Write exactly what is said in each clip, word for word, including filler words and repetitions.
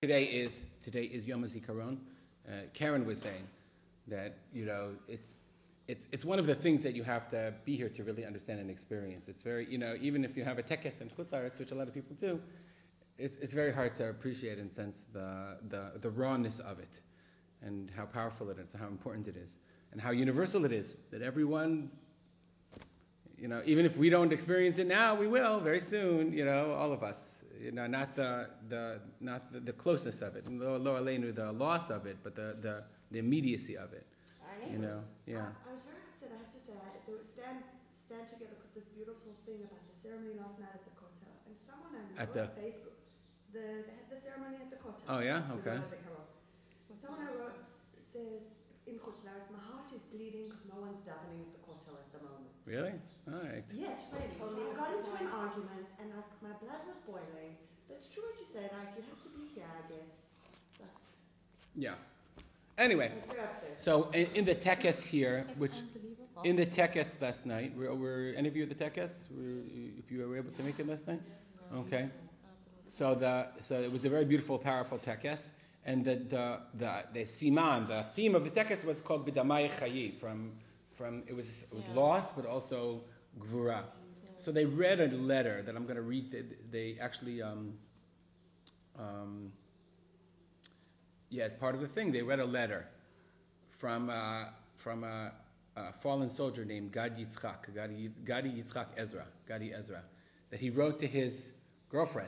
Today is today is Yom HaZikaron. Uh, Karen was saying that you know it's it's it's one of the things that you have to be here to really understand and experience. It's very you know even if you have a tekes and Chutz La'aretz, which a lot of people do, it's it's very hard to appreciate and sense the the the rawness of it and how powerful it is, and how important it is, and how universal it is. That everyone, you know, even if we don't experience it now, we will very soon. You know, all of us. You know, not the the not the, the closeness of it, lo lo aleinu, the loss of it, but the, the, the immediacy of it. You know, yeah. I, I was very upset. I have to say, I, there was Stan Stan together put this beautiful thing about the ceremony last night at the Kotel, and someone I know At the on Facebook, the they had the ceremony at the Kotel. Oh yeah, okay. Someone I wrote says in Chutz La'aretz, my heart is bleeding because no one's davening at the Kotel at the moment. Really? All right. Yes, really. Totally. I got into an argument and I, my blood was boiling. But it's true what you say. Like you have to be here, I guess. So. Yeah. Anyway, I was very upset. so in, in the tekes here, which in the tekes last night, were, were any of you at the tekes? Were, if you were able to make it last night? Okay. So the so it was a very beautiful, powerful tekes, and the the the, the siman, the theme of the tekes was called B'damai Chayi. From from it was it was yeah. loss, but also gvura. So they read a letter that I'm going to read. They, they actually um um yeah, as part of the thing, they read a letter from uh, from a, a fallen soldier named Gad Yitzchak, Gadi, Gadi Yitzchak Ezra, Gadi Ezra, that he wrote to his girlfriend.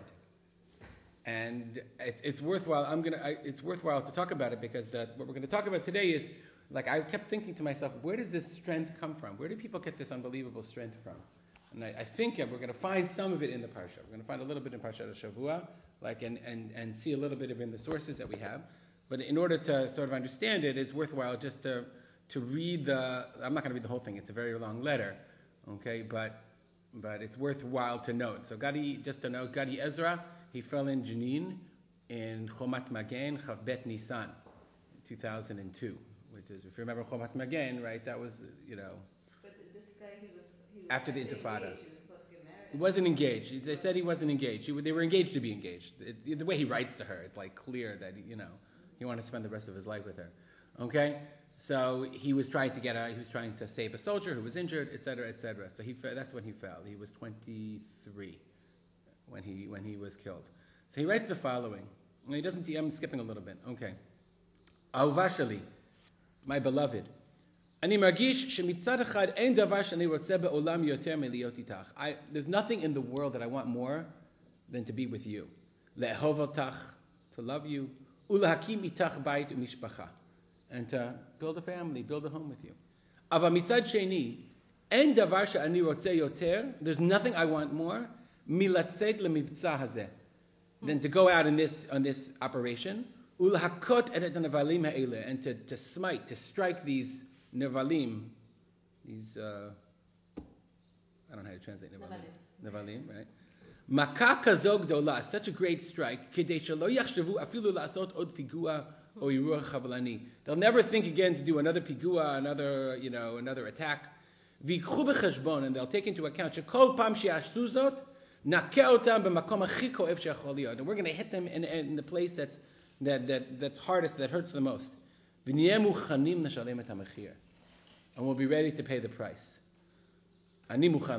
And it's, it's worthwhile. I'm gonna. I, it's worthwhile to talk about it because that what we're going to talk about today is like I kept thinking to myself, where does this strength come from? Where do people get this unbelievable strength from? And I, I think we're going to find some of it in the parsha. We're going to find a little bit in Parshat Shavua, like and, and and see a little bit of it in the sources that we have. But in order to sort of understand it, it's worthwhile just to to read the. I'm not going to read the whole thing. It's a very long letter, okay? But but it's worthwhile to note. So Gadi, just to note, Gadi Ezra. He fell in Jenin in Chomat Magen, Chavbet Nisan, two thousand two. Which is, if you remember Chomat Magen, right? That was, you know. But this guy, he was, he was after the Intifada. Engaged. He was supposed to get married. He wasn't engaged. They said he wasn't engaged. He, they were engaged to be engaged. It, the way he writes to her, it's like clear that you know he wanted to spend the rest of his life with her. Okay, so he was trying to get a, he was trying to save a soldier who was injured, et cetera, et cetera. So he that's when he fell. He was twenty-three. when he when he was killed. So he writes the following. And he doesn't. I'm skipping a little bit. Okay. Ahuvashali, my beloved. Ani margish shemitzad echad ein davar shani rotzeh be'olam yoter meliyot itach. I there's nothing in the world that I want more than to be with you. Le'ehov otach, to love you. Ulehakim itach bayit u'mishpacha, and to build a family, build a home with you. Ava mitzad sheni ein davar shani rotzeh yoter. There's nothing I want more. Milatzet lemivtza hazeh, than to go out in this on this operation, ulhakot et nevalim ha'ele, and to, to smite, to strike these nevalim, these uh, I don't know how to translate nevalim, nevalim, right? Makah kazog dola, such a great strike, kedei shelo yachshavu afilu la'asot od pigua o iruach chavalani. They'll never think again to do another pigua, another you know another attack. V'ikchu b'cheshbon, and they'll take into account shekol pam she'ashtu zot. And we're going to hit them in, in the place that's that, that that's hardest, that hurts the most. And we'll be ready to pay the price. I'm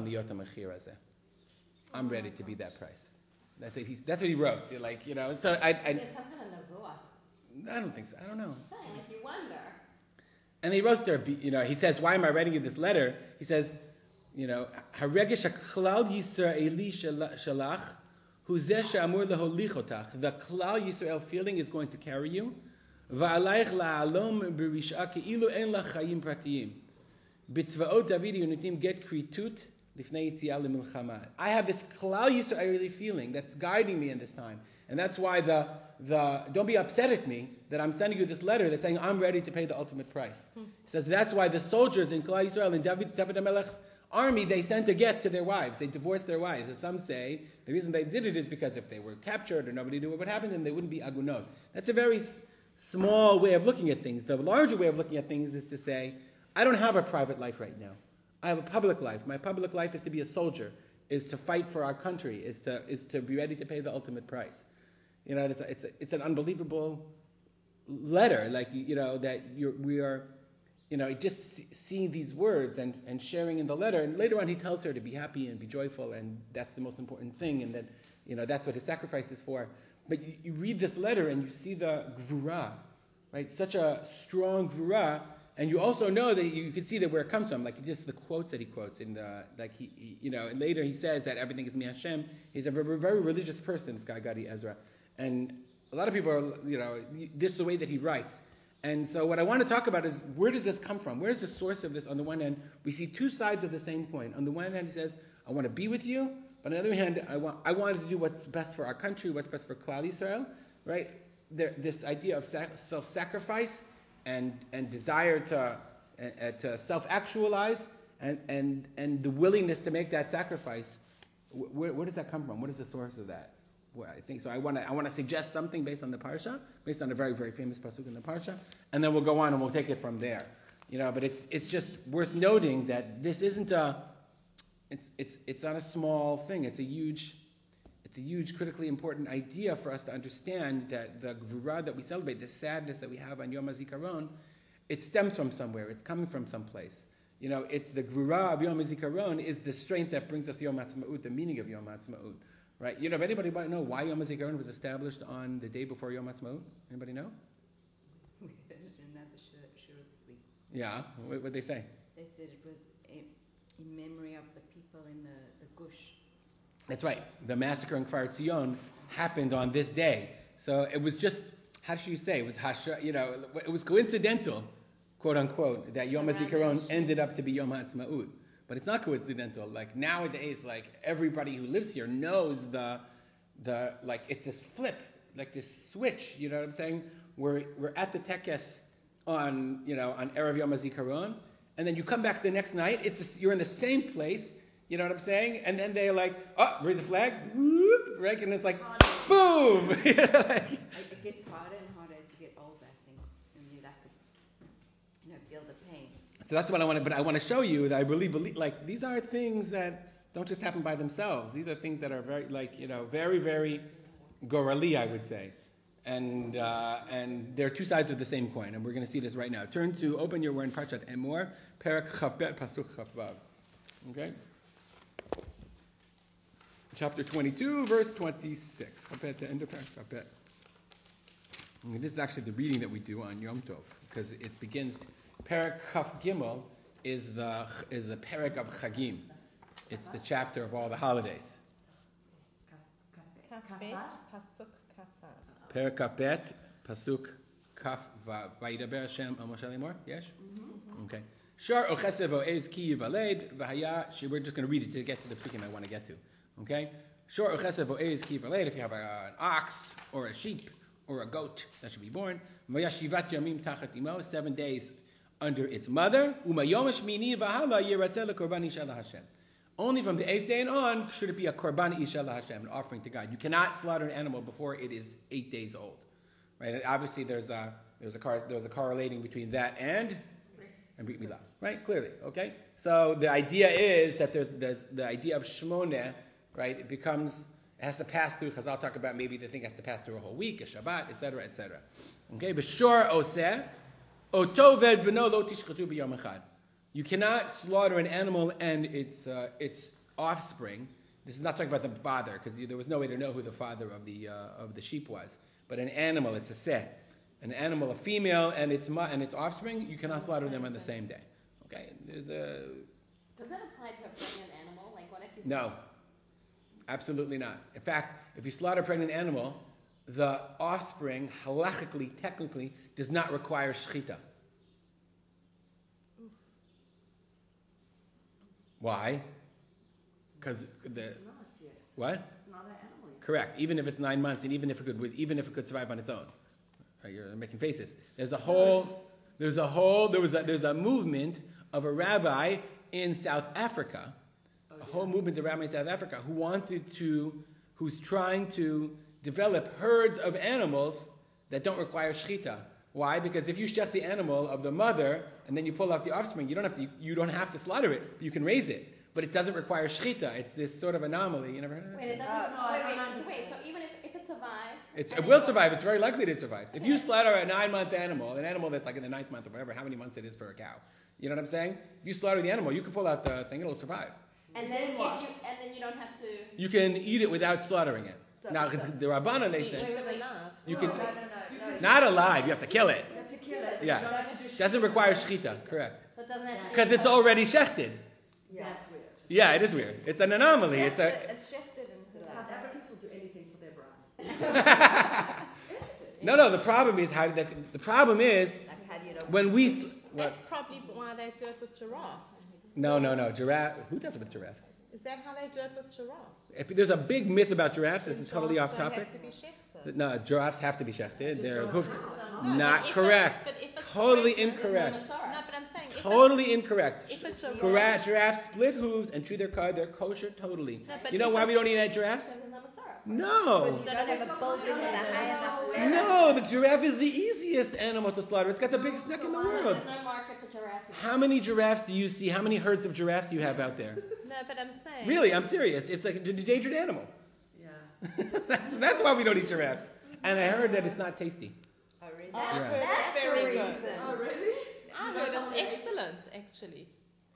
ready to be that price. That's it. He's, that's what he wrote. You're like, you know. So I, I, It's some kind of nevuah. I don't think so. I don't know. Like you wonder. And he wrote there. You know, he says, "Why am I writing you this letter?" He says. You know, Haregesh Klal Yisraeli Shalach, Huzeh She'amur Leholichotach. The Klal Yisrael feeling is going to carry you. Va'alayich la'alom b'rish'a ke'ilu en lach chayim pratiyim. B'tzva'ot David Yonutim get kritut lifnei yitziah lemilchama. I have this Klal Yisraeli feeling that's guiding me in this time, and that's why the the don't be upset at me that I'm sending you this letter that's saying I'm ready to pay the ultimate price. Hmm. He says that's why the soldiers in Klal Yisrael in David David HaMelech's army, they sent a get to their wives. They divorced their wives. As some say, the reason they did it is because if they were captured or nobody knew what would happen to them, they wouldn't be agunot. That's a very s- small way of looking at things. The larger way of looking at things is to say, I don't have a private life right now. I have a public life. My public life is to be a soldier, is to fight for our country, is to is to be ready to pay the ultimate price. You know, it's a, it's, a, it's an unbelievable letter. Like, you, you know, that you're, we are, you know, just seeing these words and, and sharing in the letter. And later on he tells her to be happy and be joyful, and that's the most important thing, and that, you know, that's what his sacrifice is for. But you, you read this letter and you see the gvura, right? Such a strong gvura. And you also know that you can see that where it comes from, like just the quotes that he quotes in the, like he, he you know, and later he says that everything is mi Hashem. He's a very, very religious person, this guy Gadi Ezra, and a lot of people are, you know, this is the way that he writes. And so what I want to talk about is, where does this come from? Where's the source of this? On the one hand, we see two sides of the same coin. On the one hand, he says, I want to be with you, but on the other hand, I want I wanted to do what's best for our country, what's best for Klal Yisrael, right? There, this idea of sac- self-sacrifice. And, and desire to uh, to self-actualize, and, and and the willingness to make that sacrifice. Where, where does that come from? What is the source of that? Well, I think so. I want to I want to suggest something based on the parsha, based on a very very famous pasuk in the parsha, and then we'll go on and we'll take it from there. You know, but it's it's just worth noting that this isn't a it's it's it's not a small thing. It's a huge. It's a huge, critically important idea for us to understand that the gvura that we celebrate, the sadness that we have on Yom HaZikaron, it stems from somewhere. It's coming from someplace. You know, it's the gvura of Yom HaZikaron is the strength that brings us Yom HaTzma'ut, the meaning of Yom HaTzma'ut. Right? You know, if anybody might know why Yom HaZikaron was established on the day before Yom HaTzma'ut? Anybody know? We heard it in another shir this week. Yeah. What did they say? They said it was a, in memory of the people in the, the Gush. That's right. The massacre in Kfar Tzion happened on this day. So it was just, how should you say? It was hasha, you know, it was coincidental, quote unquote, that Yom HaZikaron ended up to be Yom HaTzma'ut. But it's not coincidental. Like nowadays, like everybody who lives here knows the, the like it's this flip, like this switch. You know what I'm saying? We're we're at the tekes on you know on Erev Yom HaZikaron, and then you come back the next night. It's a, you're in the same place. You know what I'm saying? And then they're like, oh, raise the flag, whoop, right? And it's like, boom! You know, like, it gets harder and harder as you get older, I think, and you like to, you know, feel the pain. So that's what I want to, but I want to show you that I really believe, like, these are things that don't just happen by themselves. These are things that are very, like, you know, very, very gorali, I would say. And uh, and they're two sides of the same coin, and we're going to see this right now. Turn to, open your word in Parshat Emor, Perek Chavbet, Pasuk Chavvav. Okay? Chapter twenty-two, verse twenty-six. Chavbet, the end of Perek Chavbet. And this is actually the reading that we do on Yom Tov, because it begins, Perek Chaf Gimel is the is the Perek of Chagim. It's the chapter of all the holidays. Kaf-bet, Pasuk Kaf-vav. Perek Kaf-bet, Pasuk Kaf-vav. Vayidaber Hashem al Moshe Lemor? Yes? Mm-hmm. Okay. Shar Ochesev O'ez Ki Yivaled V'haya. We're just going to read it to get to the psukim I want to get to. Okay? Shar Ochesev O'ez Ki Yivaled. If you have a, an ox or a sheep or a goat that should be born. V'yashivat Yamim Tachat Imo. Seven days under its mother. Umayom Shmini V'hala Yiratzeh LeKorban Isha LaHashem. Only from the eighth day and on should it be a korban isha LaHashem, an offering to God. You cannot slaughter an animal before it is eight days old, right? And obviously, there's a there's a car, there's a correlating between that and and brit milah, right? Clearly, okay. So the idea is that there's there's the idea of shmoneh, right? It becomes it has to pass through. Chazal talk about maybe the thing has to pass through a whole week, a Shabbat, et cetera, et cetera. Okay, b'shor oseh otoved b'no lo tishchatu b'yom echad. You cannot slaughter an animal and its uh, its offspring. This is not talking about the father, because there was no way to know who the father of the uh, of the sheep was. But an animal, it's a seh, an animal, a female, and its mu- and its offspring, you cannot slaughter them on the same day. Okay, there's a. Does that apply to a pregnant animal? Like what if you? No, absolutely not. In fact, if you slaughter a pregnant animal, the offspring, halachically, technically, does not require shechita. Why? Because the It's not yet. what? It's not an animal yet. Correct. Even if it's nine months, and even if it could, even if it could survive on its own. Right, you're making faces. There's a whole, there's a whole, there was a, there's a movement of a rabbi in South Africa, Oh, a yeah. whole movement of rabbi in South Africa who wanted to, who's trying to develop herds of animals that don't require shechita. Why? Because if you shech the animal of the mother and then you pull out the offspring, you don't have to you don't have to slaughter it. You can raise it, but it doesn't require shechita. It's this sort of anomaly. You never heard of Wait, it that? doesn't. Uh, no, I wait, don't wait, so wait. understand. So even if, if it survives, It's, it will survive. It's very likely to survive. If you slaughter a nine-month animal, an animal that's like in the ninth month or whatever, how many months it is for a cow, you know what I'm saying? If you slaughter the animal, you can pull out the thing, it'll survive. And then if you and then you don't have to. You can eat it without slaughtering it. So, Now, so, the Rabbanan, they Eat say, it alive. you no, can, no, no, no, no. not alive, you have to kill it. You have to kill it. Yeah. You don't have to do Doesn't require shechita, correct. So it doesn't have to be. Because it's already shechted. Yeah. That's weird. Yeah, it is weird. It's an anomaly. It's a. It's shifted into South that. Africans will do anything for their bride. No, no. The problem is how. The, the problem is Like, how do you know? when we. What? That's probably why they do it with giraffes. No, no, no. Giraffe. Who does it with giraffes? Is that how they do it with giraffes? If there's a big myth about giraffes. This is totally off Giraffes don't topic. have to be shechted. No, giraffes have to be shechted. Their hoofs. No, Not but if correct. It's, but if it's Totally pregnant- incorrect. No, but I'm saying if Totally incorrect. If it's a Gira- Giraffes split hooves and chew their cud. They're kosher totally. No, but You know if why it- we don't eat giraffes? Because it's not Masara. No. You don't have a building with a high enough level. No, the giraffe is the easiest animal to slaughter. It's got the biggest neck in the world. There's no market for giraffe. How many giraffes do you see? How many herds of giraffes do you have out there? No, but I'm saying. Really, I'm serious. It's like a endangered animal. Yeah. that's, that's why we don't eat giraffes. And I heard that it's not tasty. Oh, really? Oh, I've Yeah. heard it's very good. Oh, really? I heard it's excellent, actually.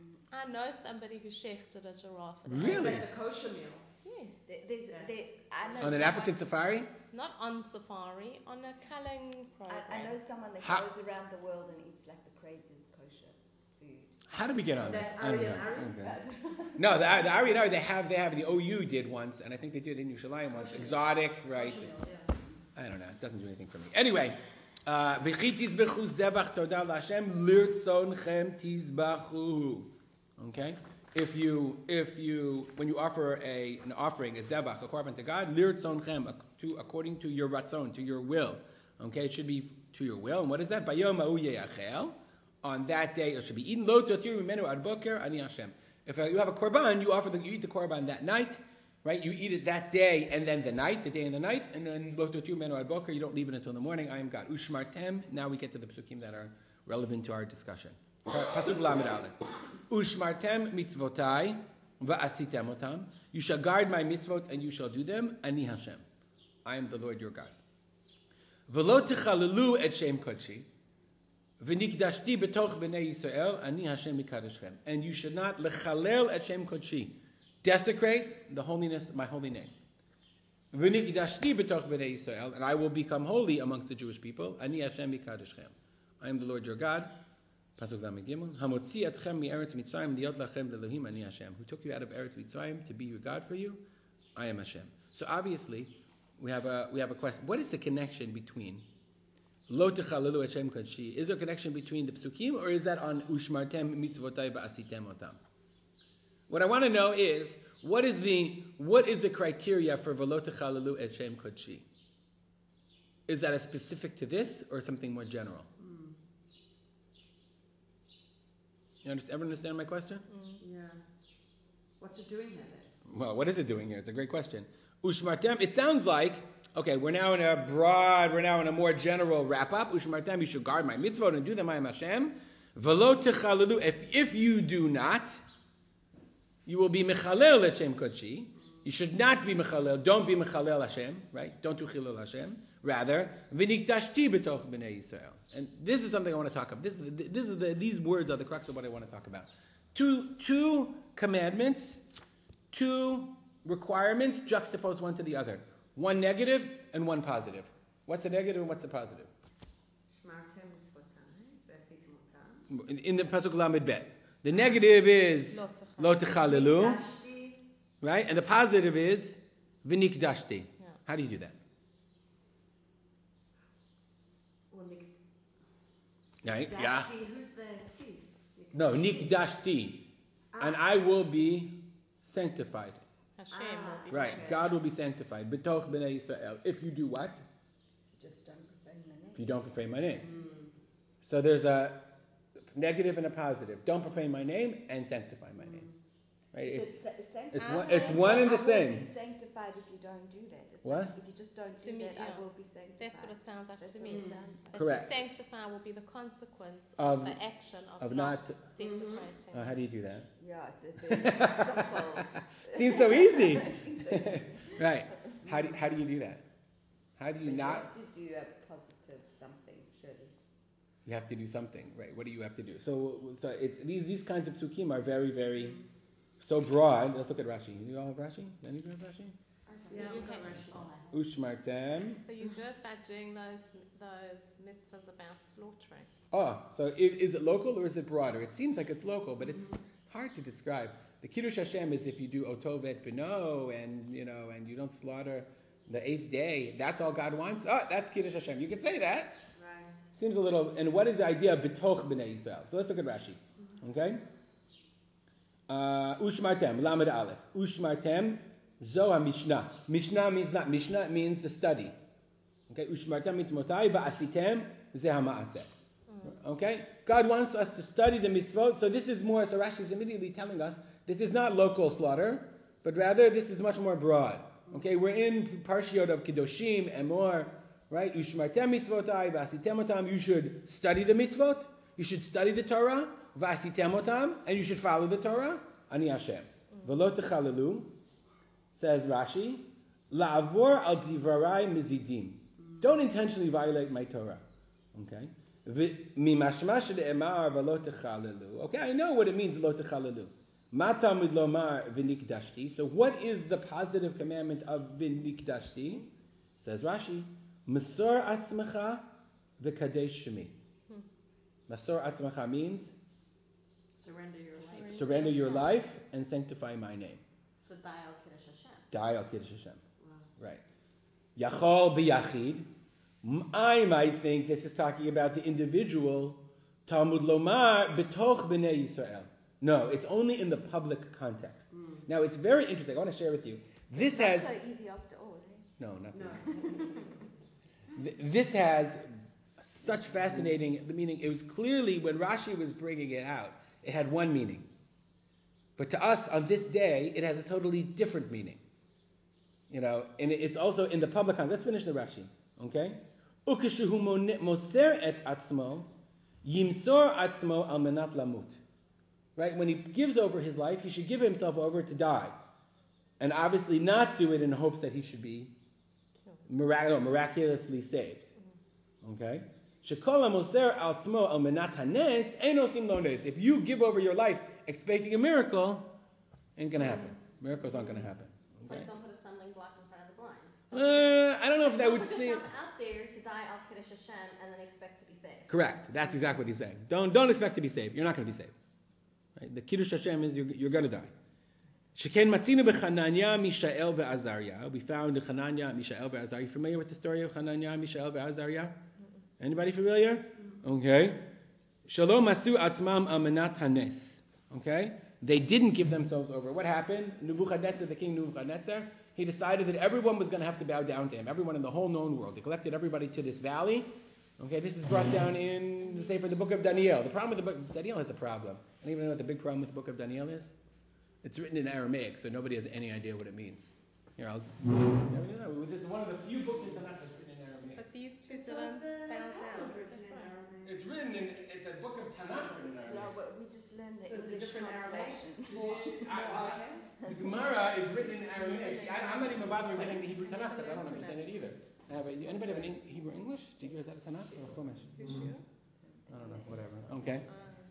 I know somebody who shechted a giraffe. and Really? Like the kosher meal. Yes. There- There's, there, I know On an someone- African safari? Not on safari, on a culling program. I, I know someone that How- goes around the world and eats like the craziest kosher food. How did we get on this? That's I don't Ari know. and Ari? Okay. No, the, the Ari and Ari, they have, they have, the O U did once, and I think they did in Yerushalayim once. Exotic, right? Kosher meal, yeah. I don't know. It doesn't do anything for me. Anyway, uh, V'chitis b'chu zebach todah l'Hashem lirtzonchem tizbachu. Okay? If you, if you, when you offer a, an offering, a zebach, a korban to God, lirtzonchem, to, according to your ratzon, to your will. Okay? It should be to your will. And what is that? Bayom ha'u ye'achel. On that day, it should be eaten. Lo totiru mimenu ad boker ani Hashem. If uh, you have a korban, you offer the, you eat the korban that night. Right, you eat it that day and then the night, the day and the night, and then lo totiru mimenu ad boker. You don't leave it until the morning. I am God. Ushmartem. Now we get to the psukim that are relevant to our discussion. Pasuk lamed aleph. Ushmartem mitzvotai va'asitem otam. You shall guard my mitzvot and you shall do them. Ani Hashem. I am the Lord your God. V'lo techalelu et shem kodshi. V'nikdashti betoch b'nei Yisrael. Ani Hashem mikadoshchem. And you should not lechalel et shem kodshi. Desecrate the holiness of my holy name. V'nikdashti b'toch b'nei Yisrael, and I will become holy amongst the Jewish people. Ani Hashem mikadoshchem. I am the Lord your God. Pasuk Lamed Gimel. Hamotzi atchem mi'eretz Mitzrayim liot lachem lelohim ani Hashem. Who took you out of Eretz Mitzrayim to be your God for you? I am Hashem. So obviously, we have a we have a question. What is the connection between Lo techalelu et shem kodshi? Is there a connection between the psukim, or is that on Ushmartem mitzvotai ba'asitem otam? What I want to know is, what is the what is the criteria for V'lo techalelu et shem kodshi? Is that a specific to this, or something more general? Mm. You understand, ever understand my question? Yeah. What's it doing here then? Well, what is it doing here? It's a great question. Ushmartem, it sounds like, okay, we're now in a broad, we're now in a more general wrap-up. Ushmartem, you should guard my mitzvot and do them, I am Hashem. V'lo techalelu, if, if you do not, you will be mechalel Hashem kodshi. You should not be mechalel. Don't be mechalel Hashem, right? Don't do chilul Hashem. Rather, v'niktashti b'toch b'nei Yisrael. And this is something I want to talk about. This is the, this is the, these words are the crux of what I want to talk about. Two two commandments, two requirements juxtaposed one to the other. One negative and one positive. What's the negative and what's the positive? In, in the pasuk lamed bet, the negative is lo techalelu, right? And the positive is v'nikdashti. Yeah. How do you do that? Well, Nick, Right? Dashti, Yeah. who's the T? No, nikdashti, and I will be sanctified. Hashem Ah, will be Right? sanctified. God will be sanctified. B'toch b'nei Yisrael. If you do what? Just don't profane my name. If you don't profane my name. Mm. So there's a negative and a positive. Don't profane my name and sanctify my name. Right? It's It's, it's, sanctified. it's one it's one and the I will same. be sanctified if you don't do that. It's What? like if you just don't do To me, that, yeah. I will be sanctified. That's what it sounds like That's to what me. it sounds like. But Correct. to sanctify will be the consequence Of- of, the action of, of not, not- desecrating. Uh, how do you do that? Yeah, it's a very simple. Seems so easy. It seems so easy. Right. How do how do you do that? How do you But not? you have to do a positive something, surely. You have to do something, right? What do you have to do? So, so it's these these kinds of psukim are very, very so broad. Let's look at Rashi. Do you all have Rashi? Any of you have Rashi? Yeah, we've got Rashi. Ushmartem. So you do it by doing those those mitzvahs about slaughtering. Oh, so it, is it local or is it broader? It seems like it's local, but it's hard to describe. The Kiddush Hashem is if you do Otovet Beno and you know and you don't slaughter the eighth day. That's all God wants. Oh, that's Kiddush Hashem. You could say that. Right. Seems a little. And what is the idea of betoch b'nei Yisrael? So let's look at Rashi. Okay. Uh, Ushmartem lamed aleph. Ushmartem zo Mishnah. Mishnah means not Mishnah. It means the study. Okay. Ushmartem mitzvotai va'asitem ze ha'maaseh. Okay. God wants us to study the mitzvot. So this is more. So Rashi is immediately telling us this is not local slaughter, but rather this is much more broad. Okay. We're in Parshiot of Kedoshim and more. Right? Ushmartem mitzvotai va'asitem otam. You should study the mitzvot. You should study the Torah. Va'asitem otam. And you should follow the Torah. Ani Hashem. V'lo techalelu. Says Rashi. La'avor al divarai mizidim. Don't intentionally violate my Torah. Okay? Mimashmash de'emar v'lo techalelu. Okay, I know what it means v'lo techalelu. Matamid lomar v'nikdashti. So what is the positive commandment of v'nikdashti? Says Rashi. Masor atzmacha v'kadesh shemi. Masor atzmacha means Surrender your life. surrender your life and sanctify my name. So Dial Kiddush Hashem. Dial Kiddush Hashem. Wow. Right. Yachol b'yachid. I might think this is talking about the individual. Talmud lomar betoch b'nei Yisrael. No, it's only in the public context. Mm. Now it's very interesting. I want to share with you. This Not has so easy after all, eh? no, not so. No. Th- This has such fascinating meaning. It was clearly when Rashi was bringing it out, it had one meaning. But to us on this day, it has a totally different meaning. You know, and it's also in the public context. Let's finish the Rashi, okay? Ukeshehu moser et atzmo, yimsor atzmo al menat lamut. Right? When he gives over his life, he should give himself over to die. And obviously not do it in hopes that he should be mirac- miraculously saved. Okay? Shekol moser atzmo al menat hanes, ein osim lo nes. If you give over your life expecting a miracle, ain't going to happen. Miracles aren't going to happen. It's Okay? like don't put a stumbling block in front of the blind. Uh, I don't know if that Don't would put seem... yourself out there to die al Kiddush Hashem and then expect to be saved. Correct. That's exactly what he's saying. Don't don't expect to be saved. You're not going to be saved. Right? The Kiddush Hashem is you're, you're going to die. Sheken matzinu b'Chananya, Mishael ve'Azariah. We found the Chananya, Mishael ve'Azariah. You familiar with the story of Chananya, Mishael ve'Azariah? Anybody familiar? Okay. Shalom masu atzmam amenat hanes. Okay. They didn't give themselves over. What happened? Nebuchadnezzar, the king Nebuchadnezzar, he decided that everyone was going to have to bow down to him. Everyone in the whole known world. He collected everybody to this valley. Okay, this is brought down in, the Sefer, the book of Daniel. The problem with the book, Daniel has a problem. Anybody know what the big problem with the book of Daniel is? It's written in Aramaic, so nobody has any idea what it means. Here, I'll. This is one of the few books in Tanakh that's written in Aramaic. But these two It didn't was the bow down. Talmud Is written that in right? Aramaic. It's written in. It's a book of Tanakh written in No, Aramaic. but we just learned the So it's a English different Aramaic? translation. More, The- more I- okay? The Gemara is written in Aramaic. See, I, I'm not even bothering getting the Hebrew Tanakh because I don't understand it either. Uh, but anybody have an Eng- Hebrew English? Do you guys have a Tanakh or a Chumash? You sure? I don't know. Whatever. Okay.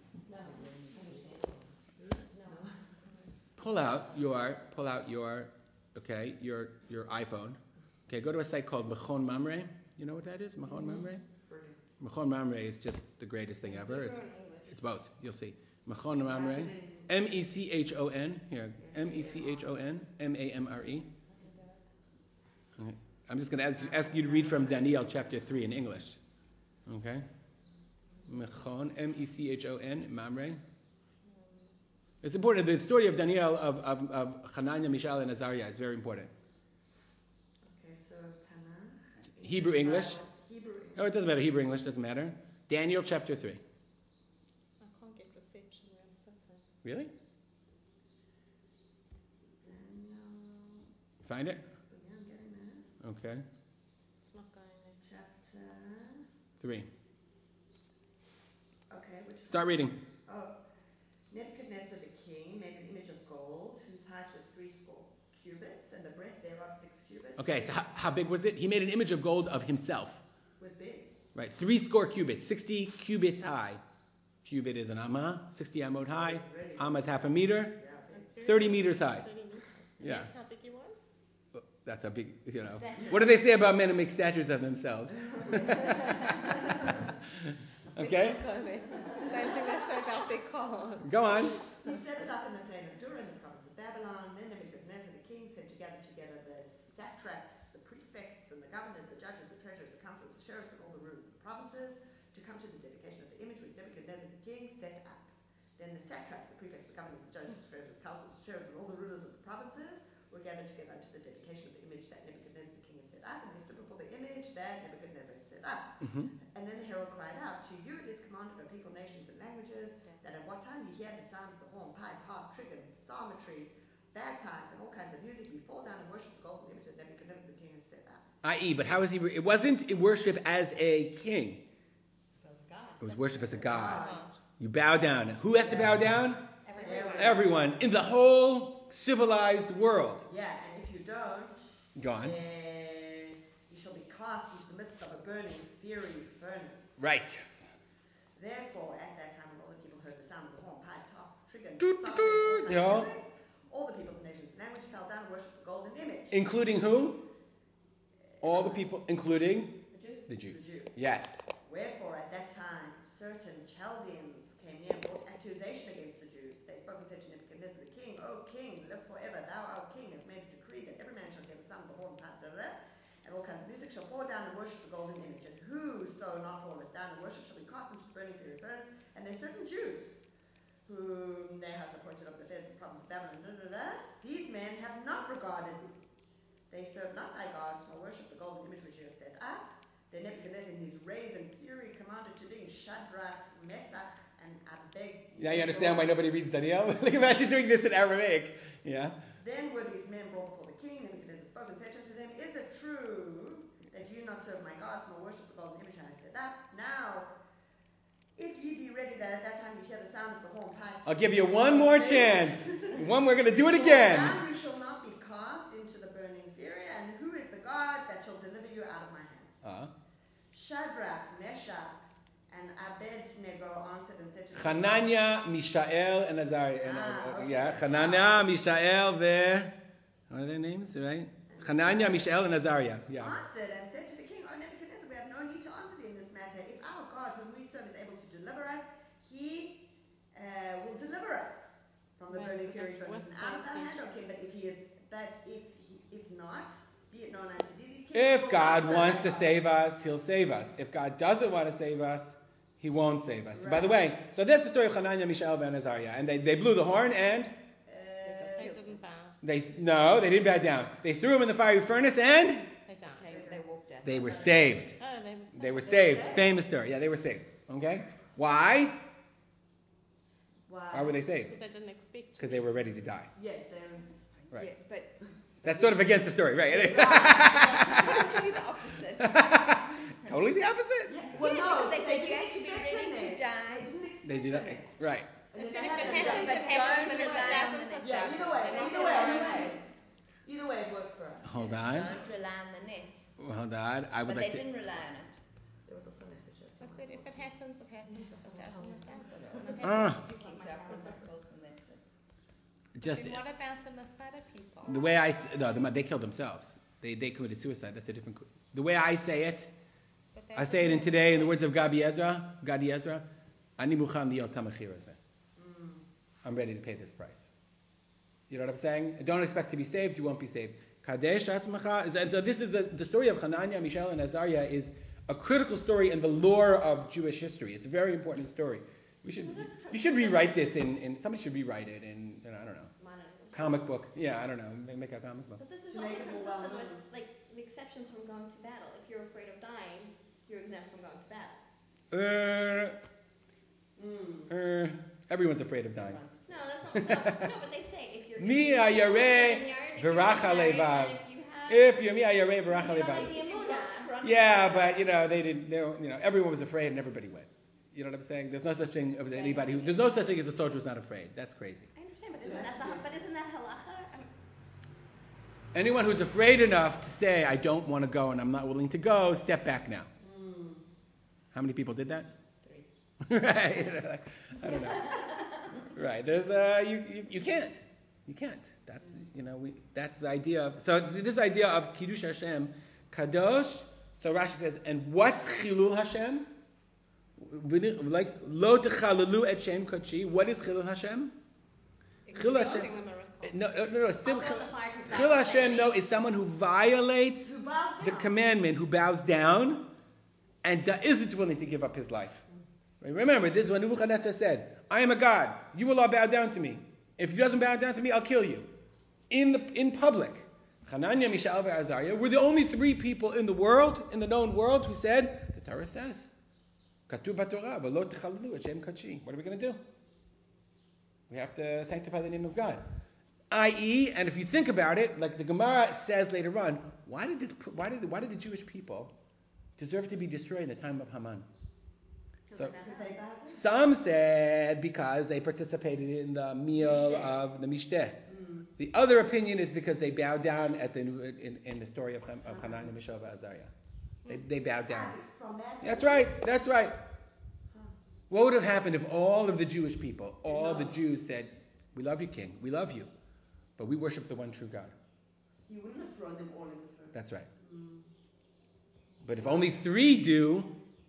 Pull out your pull out your okay your your iPhone. Okay, go to a site called Mechon Mamre. You know what that is? Mechon Mamre. Mechon Mamre is just the greatest thing ever. It's it's both. You'll see. Mechon Mamre. M E C H O N. Here. M E C H O N M A M R E. Okay. I'm just going to ask, ask you to read from Daniel chapter three in English. Okay. Mechon. M E C H O N Mamre. It's important. The story of Daniel, of, of, of Hananiah, Mishael, and Azariah is very important. Okay, so Tanakh. Hebrew English. Hebrew English. Oh, it doesn't matter. Hebrew English doesn't matter. Daniel chapter three. I can't get reception where I'm sitting. Really? Daniel. Find it? Yeah, I'm getting there. Okay. It's not going there. Chapter. Three. Okay, which. Start reading. Oh. Nebuchadnezzar the king made an image of gold, whose height was three score cubits, and the breadth thereof six cubits. Okay, so how, how big was it? He made an image of gold of himself. Was big. Right, three score cubits, sixty cubits high. Cubit is an amma, sixty amot high. Really? Amma is half a meter, Yeah, big. That's very thirty good. meters high. thirty meters. Yeah. That's how big he was? That's how big, you know. Statue. What do they say about men who make statues of themselves? Okay, Same thing they say about their cars. go on. He set it up in the plain of Dura in the province of Babylon. Then Nebuchadnezzar the king said to gather together the satraps, the prefects, and the governors, the judges, the treasurers, the councillors, the sheriffs, and all the rulers of the provinces to come to the dedication of the image which Nebuchadnezzar the king set up. Then the satraps, the prefects, the governors, the judges, the treasurers, the councillors, the sheriffs, and all the rulers of the provinces were gathered together unto the dedication of the image that Nebuchadnezzar the king had set up, and they stood before the image that Nebuchadnezzar had set up. Mm-hmm. And then the herald cried out, to you it is commanded, O people, nations, and languages, that at what time you hear the sound of the horn, pipe, harp, trigon, psalmody, bagpipe, and all kinds of music, you fall down and worship the golden image that Nebuchadnezzar the king has set up. that is, but how is he? It wasn't worship as a king. It was worship as a god. You bow down. Who has to bow down? Everyone. Everyone in the whole civilized world. Yeah, and if you don't, Go on. then you shall be cast into the midst of a burning, fiery furnace. Right. Therefore, at that time when all the people heard the sound of the horn, pipe, harp, trigon, Doot, psalmody, doot, and all yeah. kinds of music, all the people of the nations and languages fell down and worshipped the golden image. Including who? All the people, including The the Jews. Jews. The Jews. Yes. Wherefore, at that time, certain Chaldeans came near and brought accusation against the Jews. They spoke and said to Nebuchadnezzar the king, O king, live forever. Thou, our king, hast made a decree that every man shall hear the sound of the horn, pipe, da, da, da, and all kinds of music shall fall down and worship the golden image. And whoso not falleth down and worship shall be cast into the burning fiery furnace. And there are certain Jews whom thou hast appointed over the affairs of the province of Babylon. Da, da, da. These men have not regarded thee. They serve not thy gods, nor worship the golden image which you have set up. Then Nebuchadnezzar in his rage and fury commanded to bring Shadrach, Meshach, and Abednego. Now you understand why nobody reads Daniel? Like imagine doing this in Aramaic. Yeah. Then were these men brought before the king, and Nebuchadnezzar spoke and said unto them, Is it true that you not serve my gods, nor worship the golden image I have set up? Now, if ye be ready that at that time you hear the sound of the horn, pipe. I'll give you one more chance. One, we're going to do it again. Now you shall not be cast into the burning fury, and who is the God that shall deliver you out of my hands? Uh-huh. Shadrach, Meshach, and Abednego answered and said to the Hanania, Mishael, and Azariah. And, uh, Ah, okay. Yeah, Hanania, Mishael, ve... What are their names, right? Hanania, Mishael, and Azariah. Yeah. answered and said to the king, O Nebuchadnezzar, we have no need to answer thee in this matter. If our God, whom we serve, is able to deliver us, he uh, will deliver us from the Right, burning so fury that's furnace with and out of thy hand, O intention. king. But if he is, but if he, if not, be it known unto thee, these kings If will God not wants to serve save us, he'll save us. If God doesn't want to save us, he won't save us. By the way, so that's the story of Hananiah, Mishael, and Azariah. And they, they blew the horn and Uh, They didn't bow. they, no, they didn't bow down. They threw him in the fiery furnace and They died. They, they walked out. they were saved. Oh, they were They were saved. saved. Famous story. Yeah, they were saved. Okay? Why? why? Why were they saved? Because they didn't expect to. Because they were ready to die. Yes, they're. Right. Yeah, but That's sort of against the story, right? totally the opposite. Totally the opposite? Yeah, well, Yeah, no, because they said you didn't have to be expect ready the to next. die. They didn't expect They did the not. next. Right. And They then said they if had it to happens, jump. it But happens, don't and if it rely on doesn't, the it Yeah, doesn't. either way, They're not either way, gonna either lie. way. Either way, it works for us. Hold on. Don't rely on the nest. Hold on. I would But like they to. didn't rely on it. There was also a message. I said if it happens, it happens. If it doesn't, it doesn't. And it Ah. happens. Two kings are from myself and that's it. Just Then what about the Masada people? the way I s- no, the, they killed themselves. They they committed suicide. That's a different. co- The way I say it, But they I say it in didn't today in the choice. words of Gadi Ezra. Gadi Ezra. Ani mukhan liyot hamachir hazeh. Mm. I'm ready to pay this price. You know what I'm saying? Don't expect to be saved. You won't be saved. Kadesh atzmacha. is- And so this is a, the story of Hananiah, Mishael, and Azariah is a critical story in the lore of Jewish history. It's a very important story. We should you should rewrite this in, in somebody should rewrite it in, in I don't know comic book. Yeah, I don't know. Make- Make a comic book. But this is To also make it more consistent well with known. like the exceptions from going to battle. If you're afraid of dying, you're exempt from going to battle. Uh, Mm. uh, everyone's afraid of dying. No, that's not. No, no but they say if you're. Mi if you're ayareh and you're- if you're v'rach married, alevav. and If you have. If you're mi ayareh v'rach you don't alevav. have the emunah. Yeah, but you know they didn't. They don't, you know everyone was afraid and everybody went. You know what I'm saying? There's no such thing as anybody who. There's no such thing as a soldier who's not afraid. That's crazy. I understand, but isn't that the, but isn't that halacha? I mean, Anyone who's afraid enough to say, I don't want to go and I'm not willing to go, step back now. Mm. How many people did that? Three. Right? I don't know. Right. There's uh you, you you can't. You can't. That's you know, we that's the idea of so this idea of Kiddush Hashem, Kadosh, so Rashi says, and what's Chilul Hashem? Like Lo Techalalu et Shem Kodeshi. What is Chilul Hashem? Chilul Hashem. Exposing the miracle. No, no, no. no. Sim, Although the fire comes Chilul out, Hashem, they- no, is someone who violates Who bows the down? commandment, who bows down, and that isn't willing to give up his life. Right? Remember, this is what Nebuchadnezzar said, I am a god. You will all bow down to me. If he doesn't bow down to me, I'll kill you. In the in public. Hananiah, Mishael, and Azariah were the only three people in the world, in the known world, who said, the Torah says, Katuv b'Torah, v'lo techalalu et Shem Kodeshi. What are we going to do? We have to sanctify the name of God. that is, and if you think about it, like the Gemara says later on, why did this? Why did why did the Jewish people deserve to be destroyed in the time of Haman? So Because they bowed down. some said because they participated in the meal of the Mishteh. Mm. The other opinion is because they bowed down at the in, in the story of, Ham, of Hanan and Mishael and Azariah. They they bowed down. Ah, from that That's right. That's right. Huh. What would have happened if all of the Jewish people, all the No. Jews said, "We love you, King. We love you, but we worship the one true God." He wouldn't have thrown them all in the fire. That's right. Mm. But if only three do,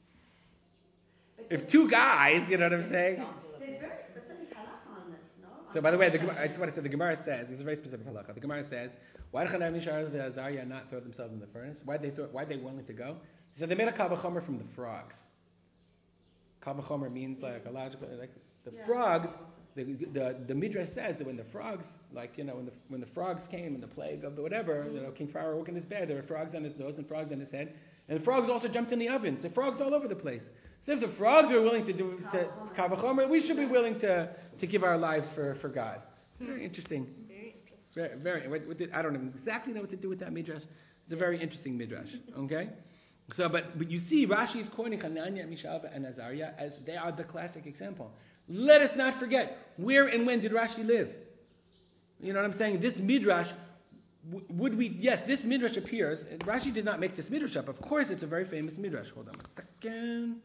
But if there's- two guys, you know what I'm saying? Example of There's this. very specific halakha on this, no? So On by the way, the, Kiddush Gemara- that's Hashem. what I said. The Gemara says it's a very specific halacha. The Gemara says, why did Hanan, Mishael, and Azariah not throw themselves in the furnace? Why they throw, why they willing to go? He said they made a kal v'chomer from the frogs. Kal v'chomer means like a logical, like the Yeah. frogs. The, the the midrash says that when the frogs, like you know, when the when the frogs came and the plague of the whatever, you know, King Pharaoh woke in his bed, there were frogs on his nose and frogs on his head, and the frogs also jumped in the ovens. The frogs all over the place. So if the frogs were willing to do to kal v'chomer, we should be willing to to give our lives for for God. Very interesting. Very interesting. Very, very what, what did, I don't exactly know what to do with that midrash. It's a very interesting midrash. Okay, so but but you see, Rashi is quoting Hananiah, Mishael, and Azariah as they are the classic example. Let us not forget, where and when did Rashi live? You know what I'm saying? This midrash, w- would we? Yes, this midrash appears. Rashi did not make this midrash up. Of course, it's a very famous midrash. Hold on one second.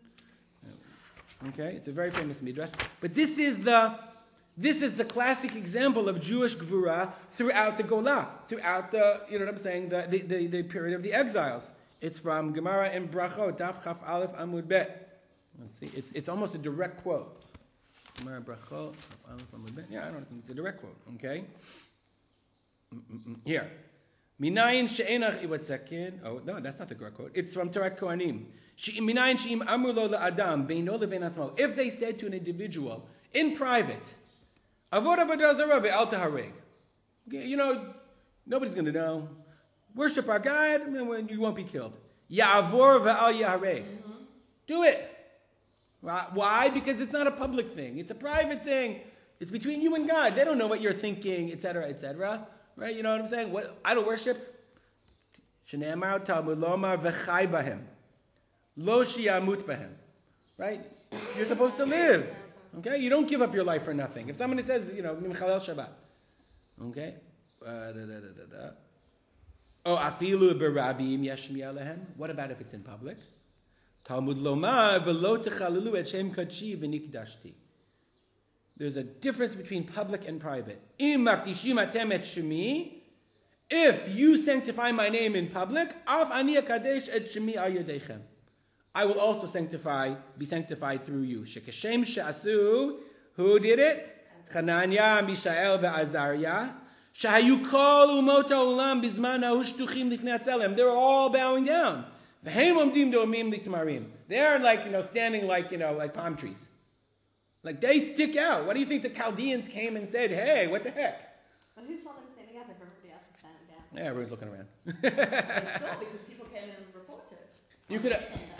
Okay, it's a very famous midrash. But this is the This is the classic example of Jewish gvura throughout the Golah, throughout the, you know what I'm saying, the, the, the, the period of the exiles. It's from Gemara in Brachot, Daf Chaf Aleph Amud Bet. Let's see, it's it's almost a direct quote. Gemara Brachot, Chaf Aleph Amud Bet. Yeah, I don't think it's a direct quote. Okay. Mm-mm-mm. Here. Minayin she'enach, one second. Oh, no, that's not the direct quote. It's from Torah Kohanim. Minayin she'im amru lo la'adam, beino lebein atzmo. If they said to an individual, in private, Avod avodah zarah ve'al tahareg. You know, nobody's going to know. Worship our God, and you won't be killed. Ya'avor ve'al yahareg. Do it. Why? Because it's not a public thing. It's a private thing. It's between you and God. They don't know what you're thinking, et cetera, et cetera. Right? You know what I'm saying? What idol worship? Shneimar Talmud lomar v'chai bahem. Lo shi'amut bahem. Right? You're supposed to live. Okay? You don't give up your life for nothing. If somebody says, you know, Mimchalel Shabbat. Okay? Uh, da, da, da, da, da. Oh, afilu berabim yashmi alehem. What about if it's in public? Talmud lomar v'lo techalalu et shem kodshi v'nikdashti. There's a difference between public and private. Im maktishim atem et shemi. If you sanctify my name in public, af ani akadesh et shemi al yodechem. I will also sanctify, be sanctified through you. Shekeshem she'asu. Who did it? Hananiah, Mishael, ve'Azariah. Shahayu kol umot ha'olam bizman ha'u shtuchim lifnei hatzelem. They were all bowing down. V'heim omdim do'omim li'tamarim. They are like, you know, standing like, you know, like palm trees. Like they stick out. What do you think the Chaldeans came and said, hey, what the heck? But who saw them standing up if everybody else was standing down? Yeah, everyone's looking around. They saw because people came and reported. You could Stand up.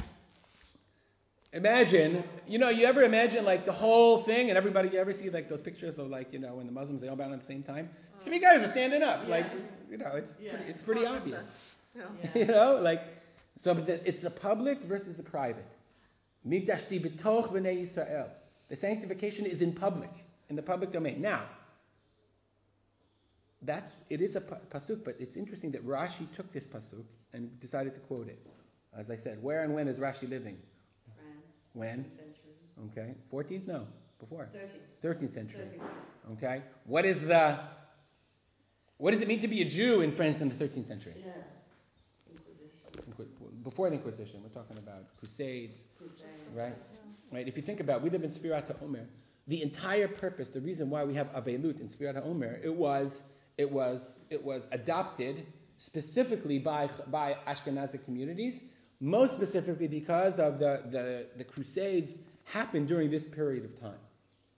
imagine, you know, you ever imagine like the whole thing and everybody, you ever see like those pictures of like, you know, when the Muslims, they all bow at the same time? Three guys are standing up. Yeah. Like, you know, it's Yeah. pretty, it's pretty obvious. Yeah. Yeah. You know, like, so but the, it's the public versus the private. Mikdashti b'toch b'nei Yisrael. The sanctification is in public, in the public domain. Now, that's it is a pasuk, but it's interesting that Rashi took this pasuk and decided to quote it. As I said, where and when is Rashi living? France. When? Century. Okay, fourteenth? No, before. Thirteenth. thirteenth century. Thirteenth. Okay, what is the what does it mean to be a Jew in France in the thirteenth century? Yeah. Inquisition. Inqui- Before the Inquisition, we're talking about Crusades, Crusade. right? Right. If you think about, we live in Sfirat HaOmer. The entire purpose, the reason why we have Avelut in Sfirat HaOmer, it was it was it was adopted specifically by by Ashkenazi communities, most specifically because of the the, the Crusades happened during this period of time.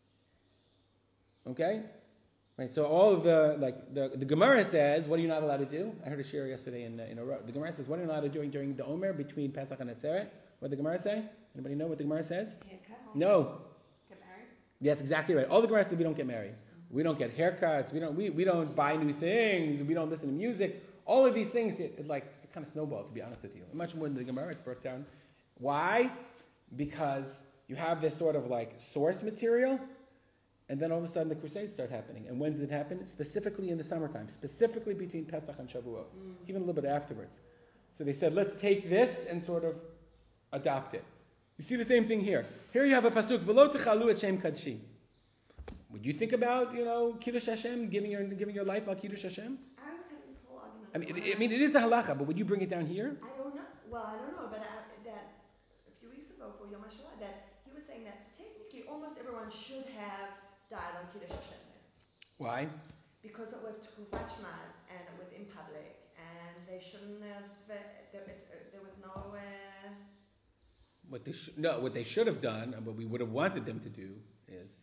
Okay? Right, so all of the, like, the, the Gemara says, what are you not allowed to do? I heard a share yesterday in, in a row. The Gemara says, what are you not allowed to do during, during the Omer, between Pesach and Atzeret? What did the Gemara say? Anybody know what the Gemara says? Haircut. No. Get married? Yes, exactly right. All the Gemara says we don't get married. We don't get haircuts. We don't, we, we don't buy new things. We don't listen to music. All of these things, it, it like, it kind of snowballed, to be honest with you. Much more than the Gemara, it's broke down. Why? Because you have this sort of like source material, and then all of a sudden the Crusades start happening. And when did it happen? Specifically in the summertime, specifically between Pesach and Shavuot, mm. even a little bit afterwards. So they said, let's take this and sort of adopt it. You see the same thing here. Here you have a pasuk, V'lo techalu et Shem kadshi. Would you think about, you know, Kiddush Hashem, giving your giving your life like Kiddush Hashem? I was having this whole argument. I mean, it, I mean, it is the halacha, but would you bring it down here? I don't know. Well, I don't know, but I, that a few weeks ago for Yom HaShoah, that he was saying that technically almost everyone should have died on Kiddush Hashem then. Why? Because it was Tukufat Shmad and it was in public, and they shouldn't have. Uh, there, uh, there was no. Uh, what they should no, what they should have done, and what we would have wanted them to do, is,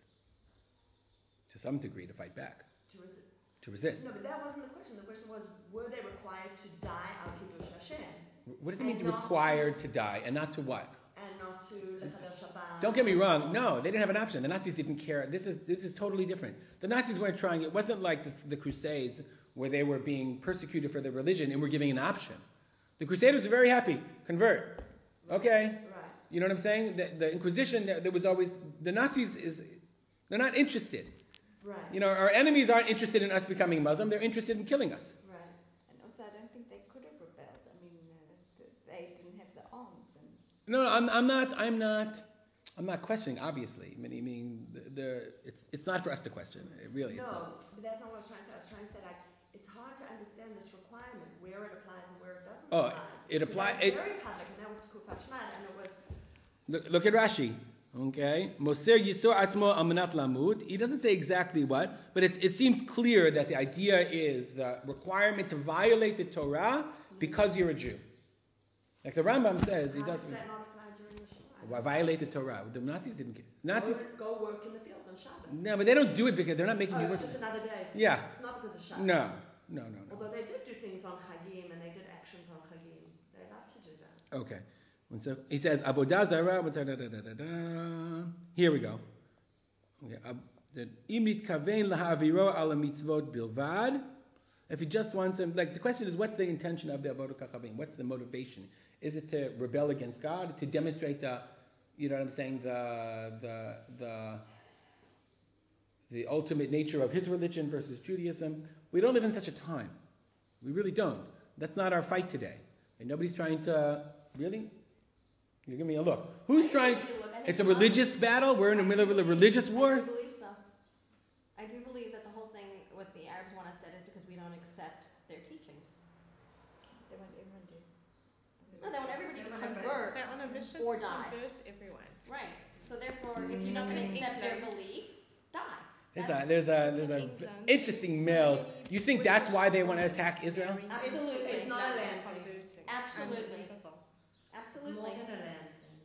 to some degree, to fight back. To resist. To resist. No, but that wasn't the question. The question was, were they required to die al Kiddush Hashem? What does it mean And to not required to- to die, and not to what? And not to Lechader Shabbat. Don't get me wrong. No, they didn't have an option. The Nazis didn't care. This is this is totally different. The Nazis weren't trying. It wasn't like this, the Crusades where they were being persecuted for their religion and were giving an option. The Crusaders were very happy. Convert. Okay. Right. You know what I'm saying? The, the Inquisition. There, there was always the Nazis is they're not interested. Right. You know, our enemies aren't interested in us becoming Muslim. They're interested in killing us. Right. And also, I don't think they could have rebelled. I mean, uh, they didn't have the arms. And No, no, I'm, I'm not. I'm not. I'm not questioning. Obviously, I mean, I mean, the, the it's it's not for us to question. It really, it's No, not. but that's not what I was trying to say. I was trying to say, like, it's hard to understand this requirement, where it applies and where it doesn't Oh, apply. it apply- Because it- was very public, and that was Tukufat Shmad, and it was. Look, look at Rashi. Okay, Moser Yisur Atzmo Amanat Lamut. He doesn't say exactly what, but it's, it seems clear that the idea is the requirement to violate the Torah because you're a Jew. Like the Rambam says, he How doesn't. does that not apply during the Shoah? Why violate the Torah? The Nazis didn't care. Nazis. Go, go work in the field on Shabbos. No, but they don't do it because they're not making Oh, you it's work. just another day. Yeah. It's not because of Shabbos. No, no, no, no. Although they did do things on Chagim, and they did actions on Chagim. They love to do that. Okay. One sec. He says, Avodah Zarah. What's that? Da, da, da, da, da. Here we go. Okay. Imit kavein lahaviro ala mitzvot bilvad. If he just wants him, like the question is, what's the intention of the avodah kachavim? What's the motivation? Is it to rebel against God, to demonstrate the, you know what I'm saying, the the the the ultimate nature of his religion versus Judaism? We don't live in such a time. We really don't. That's not our fight today. And nobody's trying to really. You give me a look. Who's trying? It's a religious battle. We're in the middle of a religious war. I do believe so. I do believe that the whole thing with the Arabs want us dead is because we don't accept their teachings. They want everyone to. No, they want everybody to convert They're on a mission or to die. convert everyone. Right. So therefore, if you're not going to accept their belief, die. There's a there's a there's a interesting mail. You think that's why they want to attack Israel? Absolutely. It's not a land thing. Absolutely. Unbelievable. Absolutely. More than a land thing.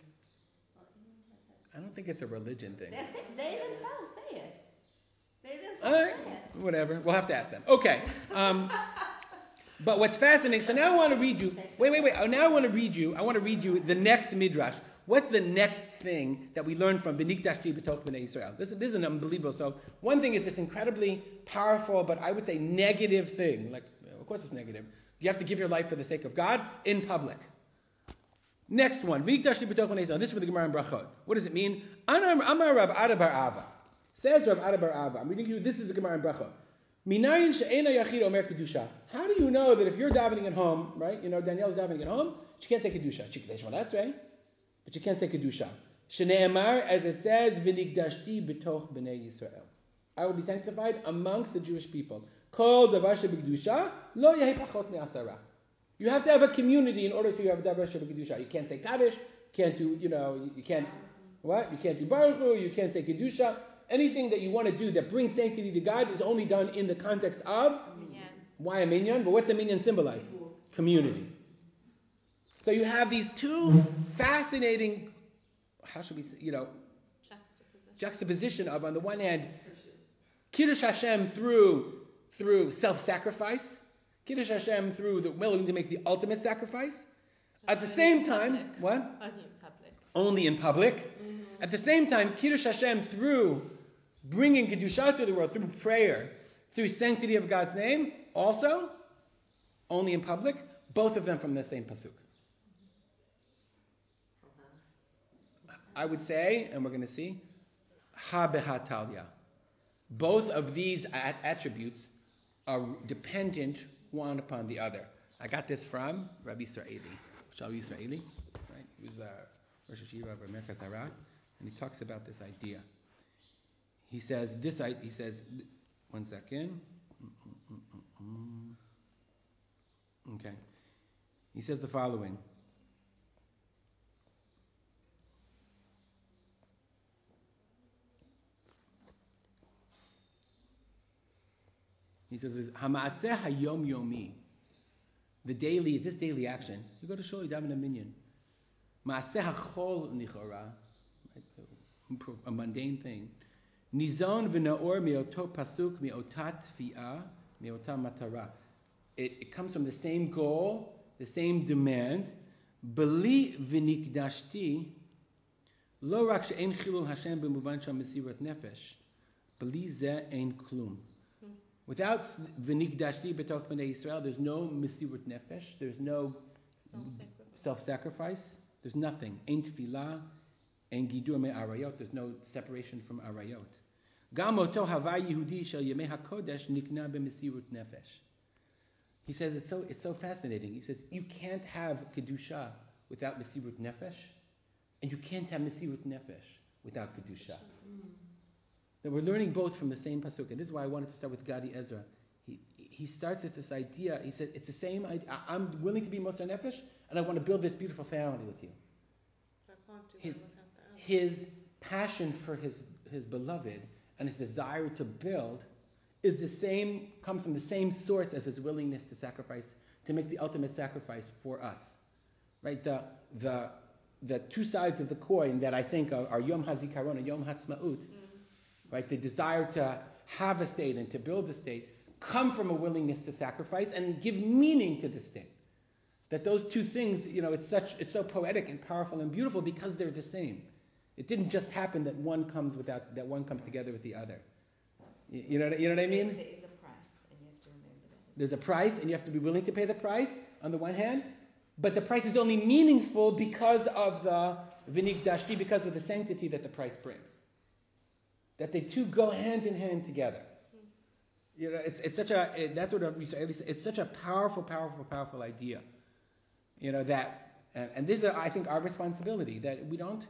I don't think it's a religion thing. That's it. They themselves say it. They themselves All right, say it. whatever. We'll have to ask them. Okay. Um, but what's fascinating? So now I want to read you. Wait, wait, wait. Oh, now I want to read you. I want to read you the next midrash. What's the next thing that we learn from Benikdashti B'toch B'nai Yisrael? This, this is an unbelievable. So one thing is this incredibly powerful, but I would say negative thing. Like, of course it's negative. You have to give your life for the sake of God in public. Next one. Benikdashti B'toch B'nai Yisrael. This is for the Gemara in Brachot. What does it mean? Amar Rav Ada bar Ava. Says Rav Ada bar Ava. I'm reading you. This is the Gemara in Brachot. Minayin she'ena yachid omer kedusha. How do you know that if you're davening at home, right? You know, Danielle's davening at home, she can't say kedusha. She can say Shemona Esrei, but she can't say kedusha. Shneimar, as it says, v'nigdashti b'toch b'nei Yisrael. I will be sanctified amongst the Jewish people. Kol davar sheb'kedusha lo yehi pachot me'asara. You have to have a community in order to have davar sheb'kedusha. You can't say kaddish. Can't do, you know, you, you can't what? You can't do baruch hu. You can't say kedusha. Anything that you want to do that brings sanctity to God is only done in the context of Minyan. why a minyan? But what's a minyan symbolize? Community. So you have these two fascinating, how should we say, you know, Juxtaposition. juxtaposition of, on the one hand, Kiddush Hashem through through self-sacrifice, Kiddush Hashem through the willing to make the ultimate sacrifice. At the Only same in time, public. what? Only in public. Only in public. Mm-hmm. At the same time, Kiddush Hashem through bringing Kedusha to the world, through prayer, through sanctity of God's name, also only in public. Both of them from the same pasuk. I would say, and we're going to see, ha behatalya. Both of these at- attributes are dependent one upon the other. I got this from Rabbi Israeli. Shalvi Israeli, right? He was the Rosh Hashiva of Merkaz Harad, and he talks about this idea. He says this. He says, one second. Okay. He says the following. He says, "Hamaaseh hayom yomi." The daily, this daily action. You go to shul, you daven a minyan. Maaseh hachol nichora, a mundane thing. Nizon v'naor meoto pasuk meota tfi'ah meota matara. It it comes from the same goal, the same demand. Beli v'nikdashti lo rak she'en chilul Hashem b'muvan sham mesirat nefesh. Beli ze ein klum. Without v'nikdashti b'toch b'nei Yisrael, there's no mesirut nefesh. There's no Self-sacrifice. self-sacrifice. There's nothing. Ein tefillah, ein gidur me'arayot. There's no separation from arayot. Gam oto havai Yehudi shel yemei hakodesh nikna b'mesirut nefesh. He says it's so it's so fascinating. He says you can't have kedusha without mesirut nefesh, and you can't have mesirut nefesh without kedusha. That we're learning both from the same pasuk, and this is why I wanted to start with Gadi Ezra. He he starts with this idea. He said it's the same idea. I'm willing to be Moser Nefesh, and I want to build this beautiful family with you. I can't do His that without the other. his passion for his his beloved and his desire to build is the same, comes from the same source as his willingness to sacrifice, to make the ultimate sacrifice for us. Right? The the the two sides of the coin that I think are, are Yom HaZikaron and Yom HaTzma'ut. Right, the desire to have a state and to build a state come from a willingness to sacrifice and give meaning to the state. That those two things, you know, it's such, it's so poetic and powerful and beautiful because they're the same. It didn't just happen that one comes without, that one comes together with the other. You, you know, you know what I mean? There is a price, and you have to remember that. There's a price, and you have to be willing to pay the price on the one hand, but the price is only meaningful because of the v'nikdashti, because of the sanctity that the price brings. That they two go hand in hand together. You know, it's it's such a it, that's what it's such a powerful, powerful, powerful idea. You know that, and, and this is, I think, our responsibility that we don't.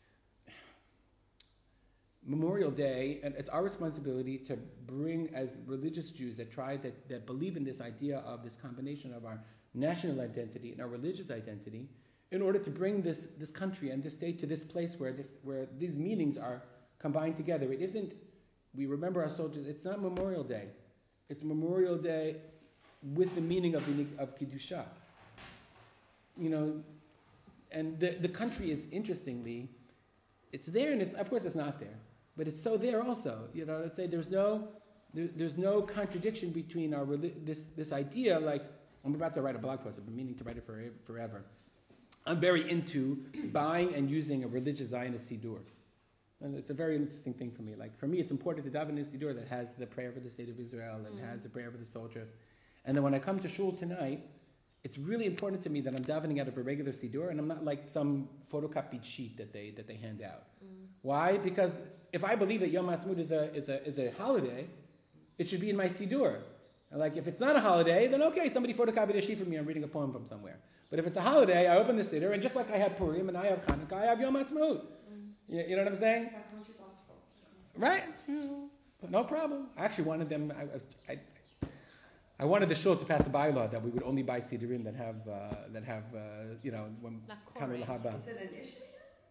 Memorial Day, and it's our responsibility to bring, as religious Jews that try that that believe in this idea of this combination of our national identity and our religious identity, in order to bring this this country and this state to this place where this where these meanings are combined together. It isn't, we remember our soldiers, it's not Memorial Day. It's Memorial Day with the meaning of of Kedusha. You know, and the, the country is, interestingly, it's there and it's, of course it's not there, but it's so there also. You know, let's say there's no, there, there's no contradiction between our, this this idea, like, I'm about to write a blog post, I've been meaning to write it for, forever. I'm very into buying and using a religious Zionist Siddur. And it's a very interesting thing for me. Like, for me, it's important to daven in a Siddur that has the prayer for the state of Israel and mm. has the prayer for the soldiers. And then when I come to shul tonight, it's really important to me that I'm davening out of a regular Siddur and I'm not like some photocopied sheet that they that they hand out. Mm. Why? Because if I believe that Yom HaAtzmaut is a is a is a holiday, it should be in my Siddur. And like, if it's not a holiday, then okay, somebody photocopied a sheet for me, I'm reading a poem from somewhere. But if it's a holiday, I open the Siddur, and just like I have Purim, and I have Hanukkah, I have Yom Ha'atzmaut. Mm. You, you know what I'm saying? It's like country's articles. Right? But no problem. I actually wanted them, I, I, I wanted the shul to pass a bylaw that we would only buy Siddurim that have, uh, that have, uh, you know, when Like Kamei Korah. Lahaba. Is it an issue?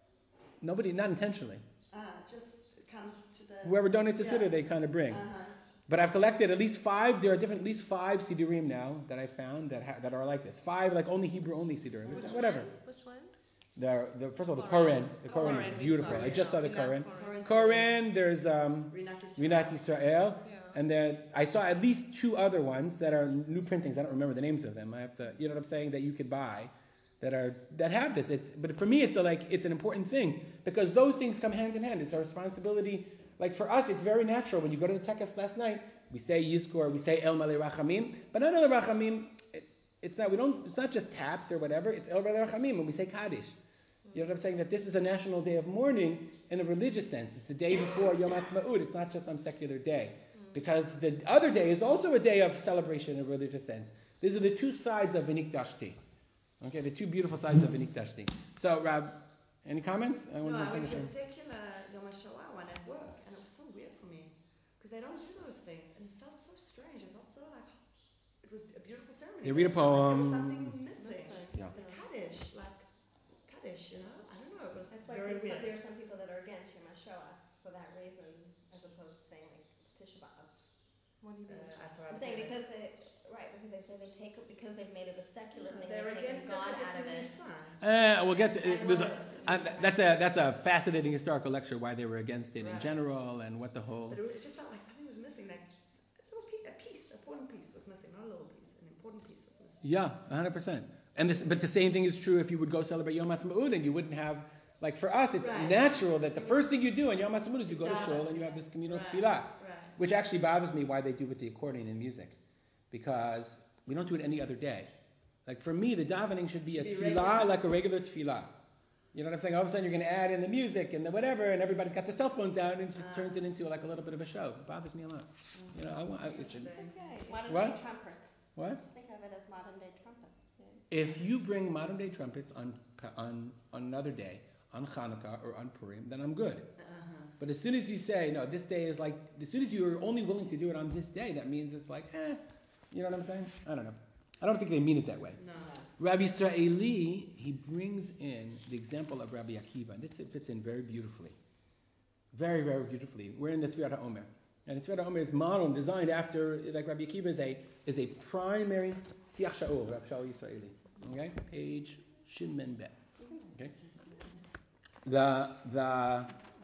Nobody, not intentionally. Uh, just comes to the. Whoever donates a Yeah. siddur, they kind of bring. Uh-huh. But I've collected at least five. There are different, at least five siddurim now that I found that ha- that are like this. Five, like only Hebrew only siddurim. It's Which whatever. ones? Which ones? The, the first of all, the Koran. Koran. The Koran Koran, is we've beautiful. got I it. just saw the We love Koran. Koran. Koran. There's um, Rinat Yisrael. Rinat Yisrael, Yeah. and then I saw at least two other ones that are new printings. I don't remember the names of them. I have to, you know what I'm saying, that you could buy, that are that have this. It's but for me, it's a, like it's an important thing because those things come hand in hand. It's our responsibility. Like for us, it's very natural. When you go to the Tekes last night, we say Yizkor, we say El Malei Rachamim, but not El Rachamim. It, it's not we don't. It's not just taps or whatever. It's El Malei Rachamim, and we say Kaddish. You know what I'm saying? That this is a national day of mourning in a religious sense. It's the day before Yom Ha'atzmaut. It's not just some secular day. Because the other day is also a day of celebration in a religious sense. These are the two sides of V'nikdashti. Okay, the two beautiful sides of V'nikdashti. So, Rab, any comments? I No, want to I went finish to a here. secular Yom HaShoah one at work, and it was so weird for me, because they don't do those things, and it felt so strange. It felt so like, it was a beautiful ceremony. They read a but it felt like poem. There was something missing. Missing. Yeah. The Kaddish, like, Kaddish, you know? I don't know, it was That's why very people, weird. there are some people that are against Yom HaShoah for that reason, as opposed to saying like it's Tisha B'Av. What do you mean? Uh, I saw I'm saying because they, right, because they say they take it, because they've made it a secular thing, They're they've taken against it God because out of it's a it. new sign. Uh, we'll get to And there's what- a, uh, that's a that's a fascinating historical lecture why they were against it in Right. general and what the whole. But it, was, it just felt like something was missing. Like a little piece, a piece, an important piece was missing. Not a little piece, an important piece was missing. Yeah, one hundred percent. And this, but the same thing is true if you would go celebrate Yom Ha'atzmaut and you wouldn't have, like for us, it's Right. natural that the first thing you do on Yom Ha'atzmaut is you go to Daven. shul and you have this communal Right. tefillah, Right. which actually bothers me why they do with the accordion and music, because we don't do it any other day. Like for me, the davening should be Should a be tefillah regular. like a regular tefillah. You know what I'm saying? All of a sudden you're going to add in the music and the whatever, and everybody's got their cell phones out, and it just Ah. turns it into like a little bit of a show. It bothers me a lot. You know, I want. I, it's, Interesting. Okay. Modern What? day trumpets. what? Just think of it as modern day trumpets. If you bring modern day trumpets on on on another day, on Hanukkah or on Purim, then I'm good. Uh-huh. But as soon as you say, no, this day is like, as soon as you're only willing to do it on this day, that means it's like, eh, you know what I'm saying? I don't know. I don't think they mean it that way. No. Rabbi Israeli, he brings in the example of Rabbi Akiva, and this fits in very beautifully. Very, very beautifully. We're in the Sfirat HaOmer. And the Sfirat HaOmer is modeled, designed after, like Rabbi Akiva is a, is a primary Siach Shaul, Rabbi Shaul Israeli. Okay? Page Shin Men Bet. Okay? The, the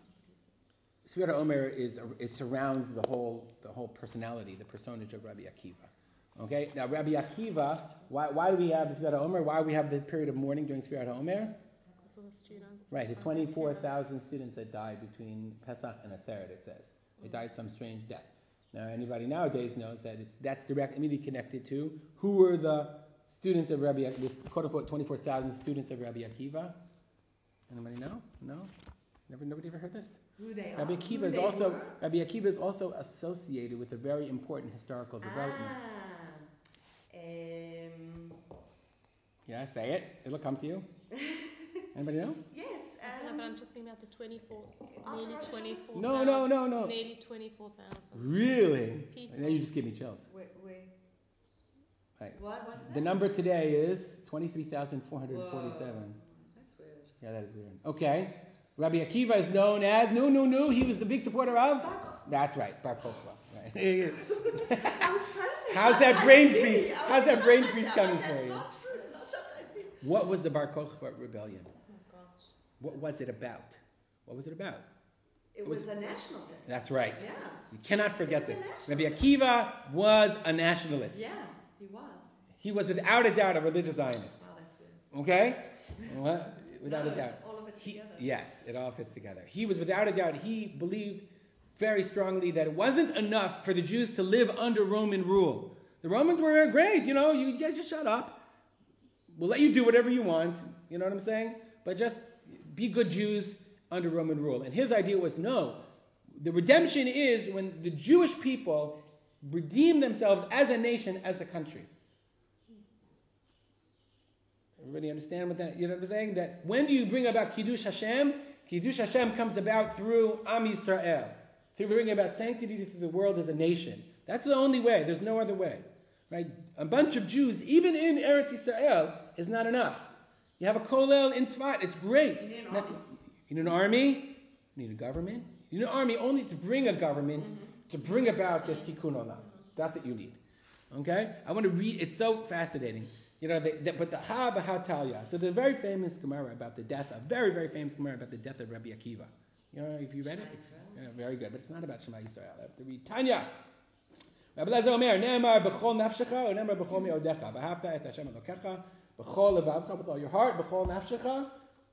Sfirat HaOmer is, it surrounds the whole, the whole personality, the personage of Rabbi Akiva. Okay, now Rabbi Akiva, why, why do we have the Sfirat HaOmer? Why do we have the period of mourning during Sfirat HaOmer? Because of the students. Right, his twenty-four thousand students that died between Pesach and Atzeret, it says. They died some strange death. Now, anybody nowadays knows that it's that's direct, immediately connected to who were the students of Rabbi Akiva, this quote-unquote twenty-four thousand students of Rabbi Akiva. Anybody know? No? Never, nobody ever heard this? Who they Rabbi are. Akiva who is they also were. Rabbi Akiva is also associated with a very important historical development. Ah. Um. Yeah, say it. It'll come to you. Anybody know? Yes. I don't know, Um, but I'm just thinking about the twenty-four, After nearly Rosh Hashanah? twenty-four No, no, thousand. no, no. Nearly twenty-four thousand. Really? People. Now you just give me chills. wait, wait. Right. What? What's that? The number today is twenty-three thousand four hundred forty-seven. Whoa. That's weird. Yeah, that is weird. Okay. Rabbi Akiva is known as, no, no, no, he was the big supporter of? That's right, Bar Kokhba. Right. I was trying to say How's that Shabbos brain Tzvi. freeze? I was How's that shocked brain myself. freeze Like, coming that's for you? not true. It's not Shabbos Tzvi. What was the Bar Kokhba rebellion? Oh gosh. What was it about? What was it about? It was a national thing. That's right. Yeah. You cannot forget It was this. a Rabbi national Akiva was a nationalist. Yeah, he was. He was without a doubt a religious Zionist. Wow, that's weird. Okay? What? Without No, a doubt. All of it He, together. yes, it all fits together. He was without a doubt, he believed very strongly that it wasn't enough for the Jews to live under Roman rule. The Romans were great, you know, you, you guys just shut up. We'll let you do whatever you want, you know what I'm saying? But just be good Jews under Roman rule. And his idea was no, the redemption is when the Jewish people redeem themselves as a nation, as a country. Everybody understand what that, you know what I'm saying? That when do you bring about Kiddush Hashem? Kiddush Hashem comes about through Am Yisrael. Through bringing about sanctity through the world as a nation. That's the only way. There's no other way. Right? A bunch of Jews, even in Eretz Yisrael, is not enough. You have a kollel in Tzfat. It's great. You need an Nothing. army. You need an army. You need a government. You need an army only to bring a government, mm-hmm. to bring about this tikkun olam. That's what you need. Okay? I want to read. It's so fascinating. You know, the, the, but the Ha B'Hatalia. So the very famous Gemara about the death, a very, very famous Gemara about the death of Rabbi Akiva. You know, if you read it, it's, yeah, very good. But it's not about Shema Yisrael. I have to read Tanya. Rabbi Lezer Omer, Ne'emar b'chol nafshecha, or Ne'emar b'chol me'odecha. V'ahavta et Hashem Elokecha, b'chol levav, with all your heart, b'chol nafshecha,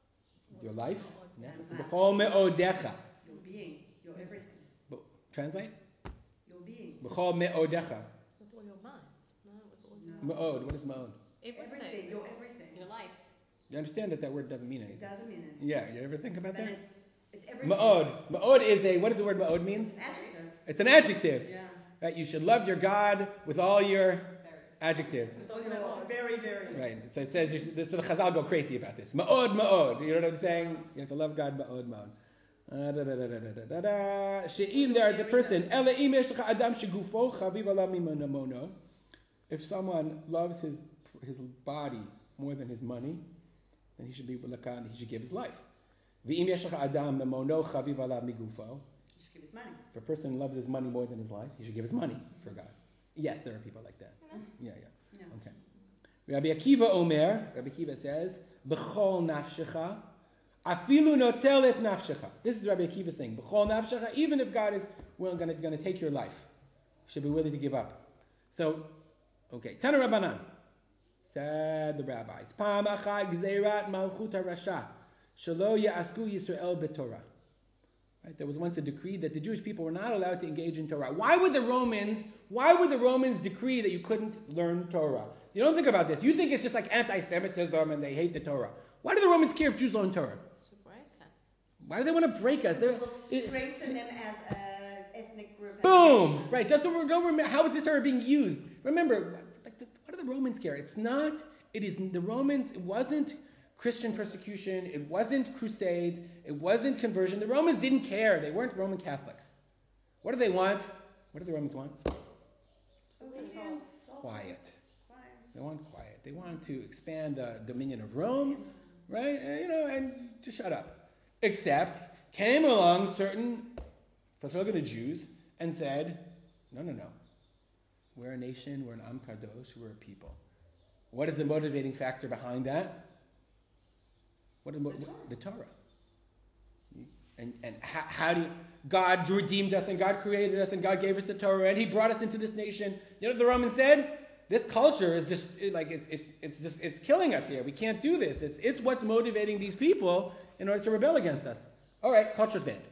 your life, b'chol me'odecha. Your being, your everything. B- Translate? Your being. B'chol me'odecha. With all your mind. No, with all your No. Me'od, what is me'od? everything. Everything, your everything. Your life. You understand that that word doesn't mean It anything? doesn't mean anything. Yeah, you ever think about But that? it's, it's everything. Ma'od. Ma'od is a, what does the word ma'od mean? It's an adjective. It's an adjective. Yeah. Right? You should love your God with all your adjective. It's all your very, very. Right. So it says, you should, so the Chazal go crazy about this. Ma'od, ma'od. You know what I'm saying? You have to love God ma'od, ma'od. Uh, da, da, da, da, da, da, da. She'im, there is a person. Ela im yesh lecha adam shegufo chaviv alav mimono. If someone loves his his body more than his money, then he should be lakan. He should give his life. V'im yesh lecha adam memono chaviv alav migufo. He should give his money. If a person loves his money more than his life, he should give his money for God. Yes, there are people like that. Yeah, yeah. Yeah. Okay. Rabbi Akiva Omer, Rabbi Akiva says, B'chol nafshecha, afilu notel et nafshecha. This is Rabbi Akiva saying, B'chol nafshecha, even if God is well, going to take your life, you should be willing to give up. So, okay. Tana Rabbanan, said the rabbis, Pam achad gzeirat malchut harasha, shelo ya'asku Yisrael b'Torah. Right? There was once a decree that the Jewish people were not allowed to engage in Torah. Why would the Romans, why would the Romans decree that you couldn't learn Torah? You don't think about this. You think it's just like anti-Semitism and they hate the Torah. Why do the Romans care if Jews learn Torah? To break us. Why do they want to break us? They're, It will it, strengthen them as an ethnic group. as a boom! nation. Right? Just don't, don't remember, how is the Torah being used? Remember, like the, what do the Romans care? It's not, it is, the Romans, it wasn't Christian persecution, it wasn't crusades, it wasn't conversion. The Romans didn't care. They weren't Roman Catholics. What do they want? What do the Romans want? Obedience, Quiet. quiet. They want quiet. They want to expand the dominion of Rome, right? And, you know, and to shut up. Except came along certain Patrogana Jews and said, no, no, no. We're a nation. We're an Am Kadosh. We're a people. What is the motivating factor behind that? What is mo- The Torah. the Torah. And and how, how do you, God redeemed us and God created us and God gave us the Torah and He brought us into this nation. You know what the Romans said? This culture is just like it's it's it's just it's killing us here. We can't do this. It's it's what's motivating these people in order to rebel against us. All right, culture's banned.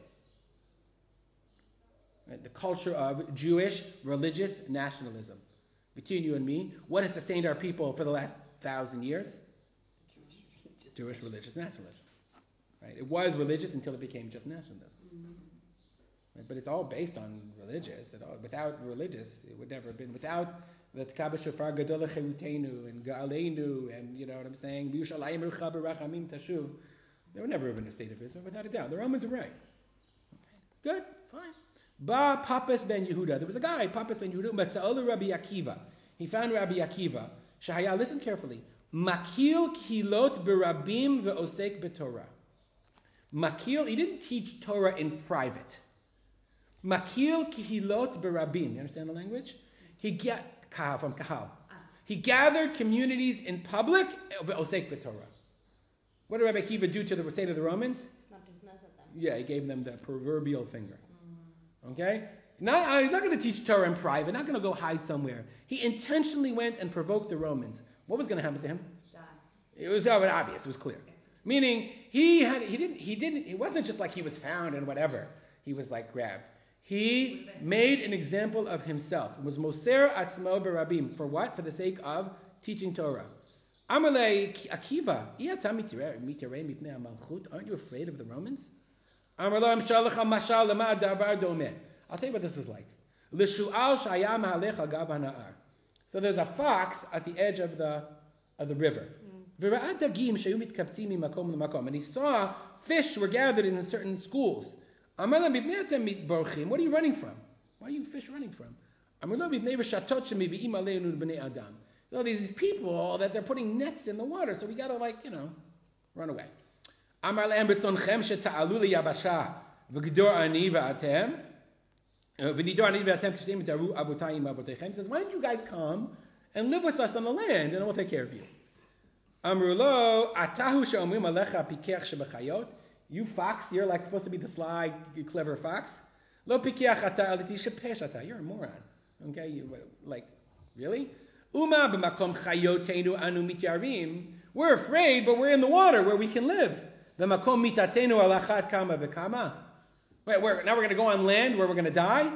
Right, the culture of Jewish religious nationalism. Between you and me, what has sustained our people for the last thousand years? Jewish religious nationalism. Right? It was religious until it became just nationalism. Mm-hmm. Right? But it's all based on religious. It all, without religious, it would never have been. Without the Tkabah Shofar Gadol Chevutenu and Ga'aleinu and, you know what I'm saying, V'Yushalayim Rucha B'Rachamim Tashuv, there would never have been a state of Israel, without a doubt. The Romans are right. Okay. Good, fine. Ba Papas ben Yehuda. There was a guy, Papas ben Yehuda, Matza'olu Rabbi Akiva. He found Rabbi Akiva. Shahaya, listen carefully. Makil Kilot B'Rabim V'Osek B'Torah. Makil, he didn't teach Torah in private. Makil Kihilot B'Rabim. You understand the language? He get kahal from kahal. He gathered communities in public. V'Osek B'Torah. What did Rabbi Akiva do to the say to the Romans? Snapped his nose at them. Yeah, he gave them the proverbial finger. Okay? Not, uh, he's not going to teach Torah in private. Not going to go hide somewhere. He intentionally went and provoked the Romans. What was going to happen to him? Die. It was uh, obvious. It was clear. Meaning he had he didn't he didn't it wasn't just like he was found and whatever. He was like grabbed. He made an example of himself. It was Moser Atzmo Barabim. For what? For the sake of teaching Torah. Amalei Akiva. Aren't you afraid of the Romans? I'll tell you what this is like. L'shu'al shaya ma'alech al gab hana'ar. So there's a fox at the edge of the of the river. V'ra'at dagim shayu mitkaptzim mimakom l'makom. And he saw fish were gathered in certain schools. Amar lam b'nei atem mitborchim. What are you running from? Why are you fish running from? Amar lo b'nei reshatot shemivi'im aleinu b'nei adam. You know, these people that they're putting nets in the water, so we gotta like, you know, run away. Amar le'em b'tzonchem sheta'alu liyabasha v'gdor ani v'atem v'nidor ani v'atem k'shteim itaru avotayim avotechem. Says, why don't you guys come and live with us on the land, and we'll take care of you. Amru lo atahu she'omrim alecha pikech shebechayot. You fox, you're like supposed to be the sly, clever fox. Lo pikech ata aliti shepesh ata. You're a moron. Okay, you like really? Uma b'makom chayotenu anu mityarim. We're afraid, but we're in the water where we can live. B'makom mitatenu alachat kama v'kama. Wait, we're, now we're going to go on land where we're going to die?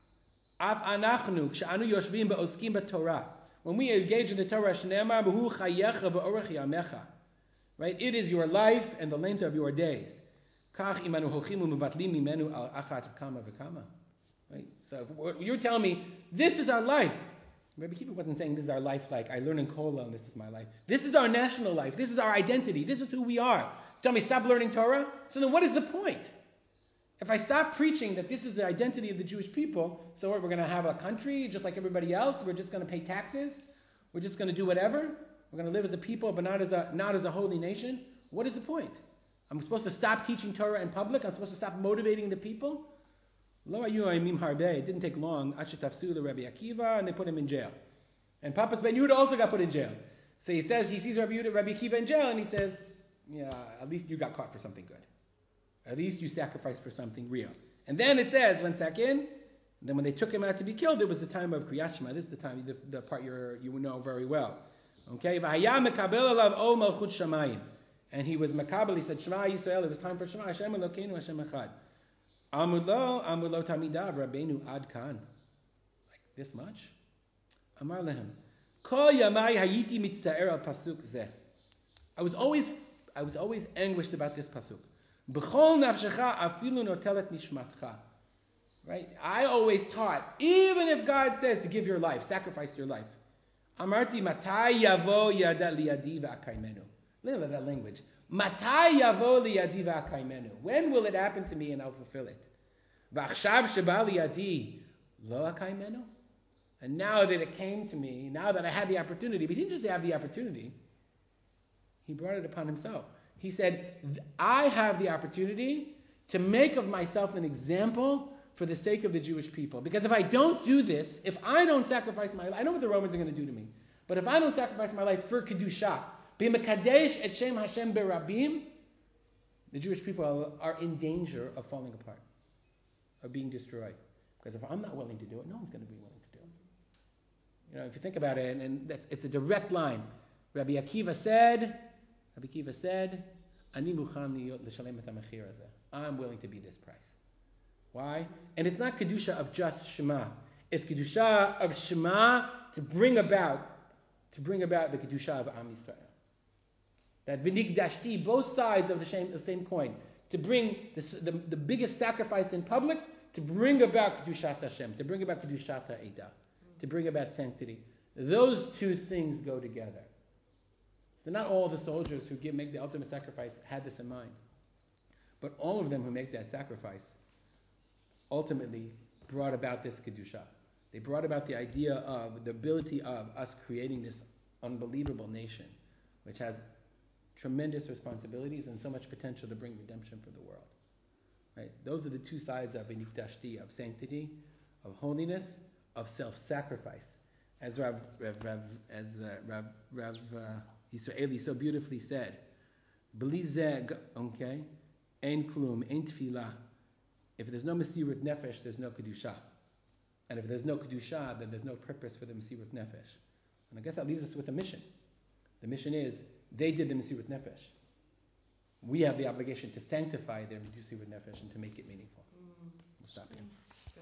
Af anachnu k'sha'anu yoshvim ba'oskim b'torah. When we engage in the Torah, Shneimar b'hu chayecha v'orech yamecha. Right? It is your life and the length of your days. Kach imanu hochimu mevatlim mimenu al achat kama v'kama. Right? So if you're telling me, this is our life. Rabbi Kiva wasn't saying this is our life like I learn in Kola and this is my life. This is our national life. This is our identity. This is who we are. So tell me, stop learning Torah? So then what is the point? If I stop preaching that this is the identity of the Jewish people, so what, we're going to have a country just like everybody else? We're just going to pay taxes? We're just going to do whatever? We're going to live as a people but not as a not as a holy nation? What is the point? I'm supposed to stop teaching Torah in public? I'm supposed to stop motivating the people? Lo ayu ayimim harbe. It didn't take long. Ashetafsu the Rabbi Akiva, and they put him in jail. And Papas Ben Yehuda also got put in jail. So he says, he sees Rabbi Yehuda, Rabbi Akiva in jail, and he says, yeah, at least you got caught for something good. At least you sacrificed for something real. And then it says, one second, then when they took him out to be killed, it was the time of Kriyat Shema. This is the time, the, the part you're, you know very well. Okay? V'haya mekabel alav ol malchut shamayim. And he was makabel, he said, Shema Yisrael, it was time for Shema, Hashem Elokeinu, Hashem Echad. Amud lo, amud lo tamidav, Rabbeinu ad kan. Like this much? Amar lehem. Kol yamai hayiti mitzta'er al pasuk zeh. I was always, I was always anguished about this pasuk. B'chol nafshecha afilu notelet nishmatcha. Right? I always taught, even if God says to give your life, sacrifice your life. Amarti matai yavo yada liyadi v'akaimenu. Look at that language. Matai yavo liyadi v'akaimenu. When will it happen to me and I'll fulfill it? V'achshav sheba liyadi lo akaimenu. And now that it came to me, now that I had the opportunity, but he didn't just have the opportunity, he brought it upon himself. He said, I have the opportunity to make of myself an example for the sake of the Jewish people. Because if I don't do this, if I don't sacrifice my life, I know what the Romans are going to do to me, but if I don't sacrifice my life for Kedusha, b'mekadesh et shem Hashem berabim, the Jewish people are in danger of falling apart, of being destroyed. Because if I'm not willing to do it, no one's going to be willing to do it. You know, if you think about it, and, and that's, it's a direct line. Rabbi Akiva said, Rabbi Akiva said, Ani mukhan l'shalem et ha'mechir hazeh. I'm willing to be this price. Why? And it's not Kedusha of just Shema. It's Kedusha of Shema to bring about, to bring about the Kedusha of Am Yisrael. That v'nikdashti, both sides of the same, the same coin. To bring the, the, the biggest sacrifice in public, to bring about Kedushat Hashem, to bring about Kedushat Ha'edah, to bring about sanctity. Those two things go together. So not all the soldiers who give, make the ultimate sacrifice had this in mind. But all of them who make that sacrifice ultimately brought about this Kedusha. They brought about the idea of, the ability of us creating this unbelievable nation, which has tremendous responsibilities and so much potential to bring redemption for the world. Right? Those are the two sides of Benikdashti, of sanctity, of holiness, of self-sacrifice. As Rav, Rav, Rav, as, uh, Rav, Rav uh, Yisraeli so beautifully said, B'li okay, ein klum, ein tefillah. If there's no Mesirut Nefesh, there's no Kedusha. And if there's no Kedusha, then there's no purpose for the Mesirut Nefesh. And I guess that leaves us with a mission. The mission is, they did the Mesirut Nefesh. We have the obligation to sanctify their Mesirut Nefesh and to make it meaningful. We'll stop here.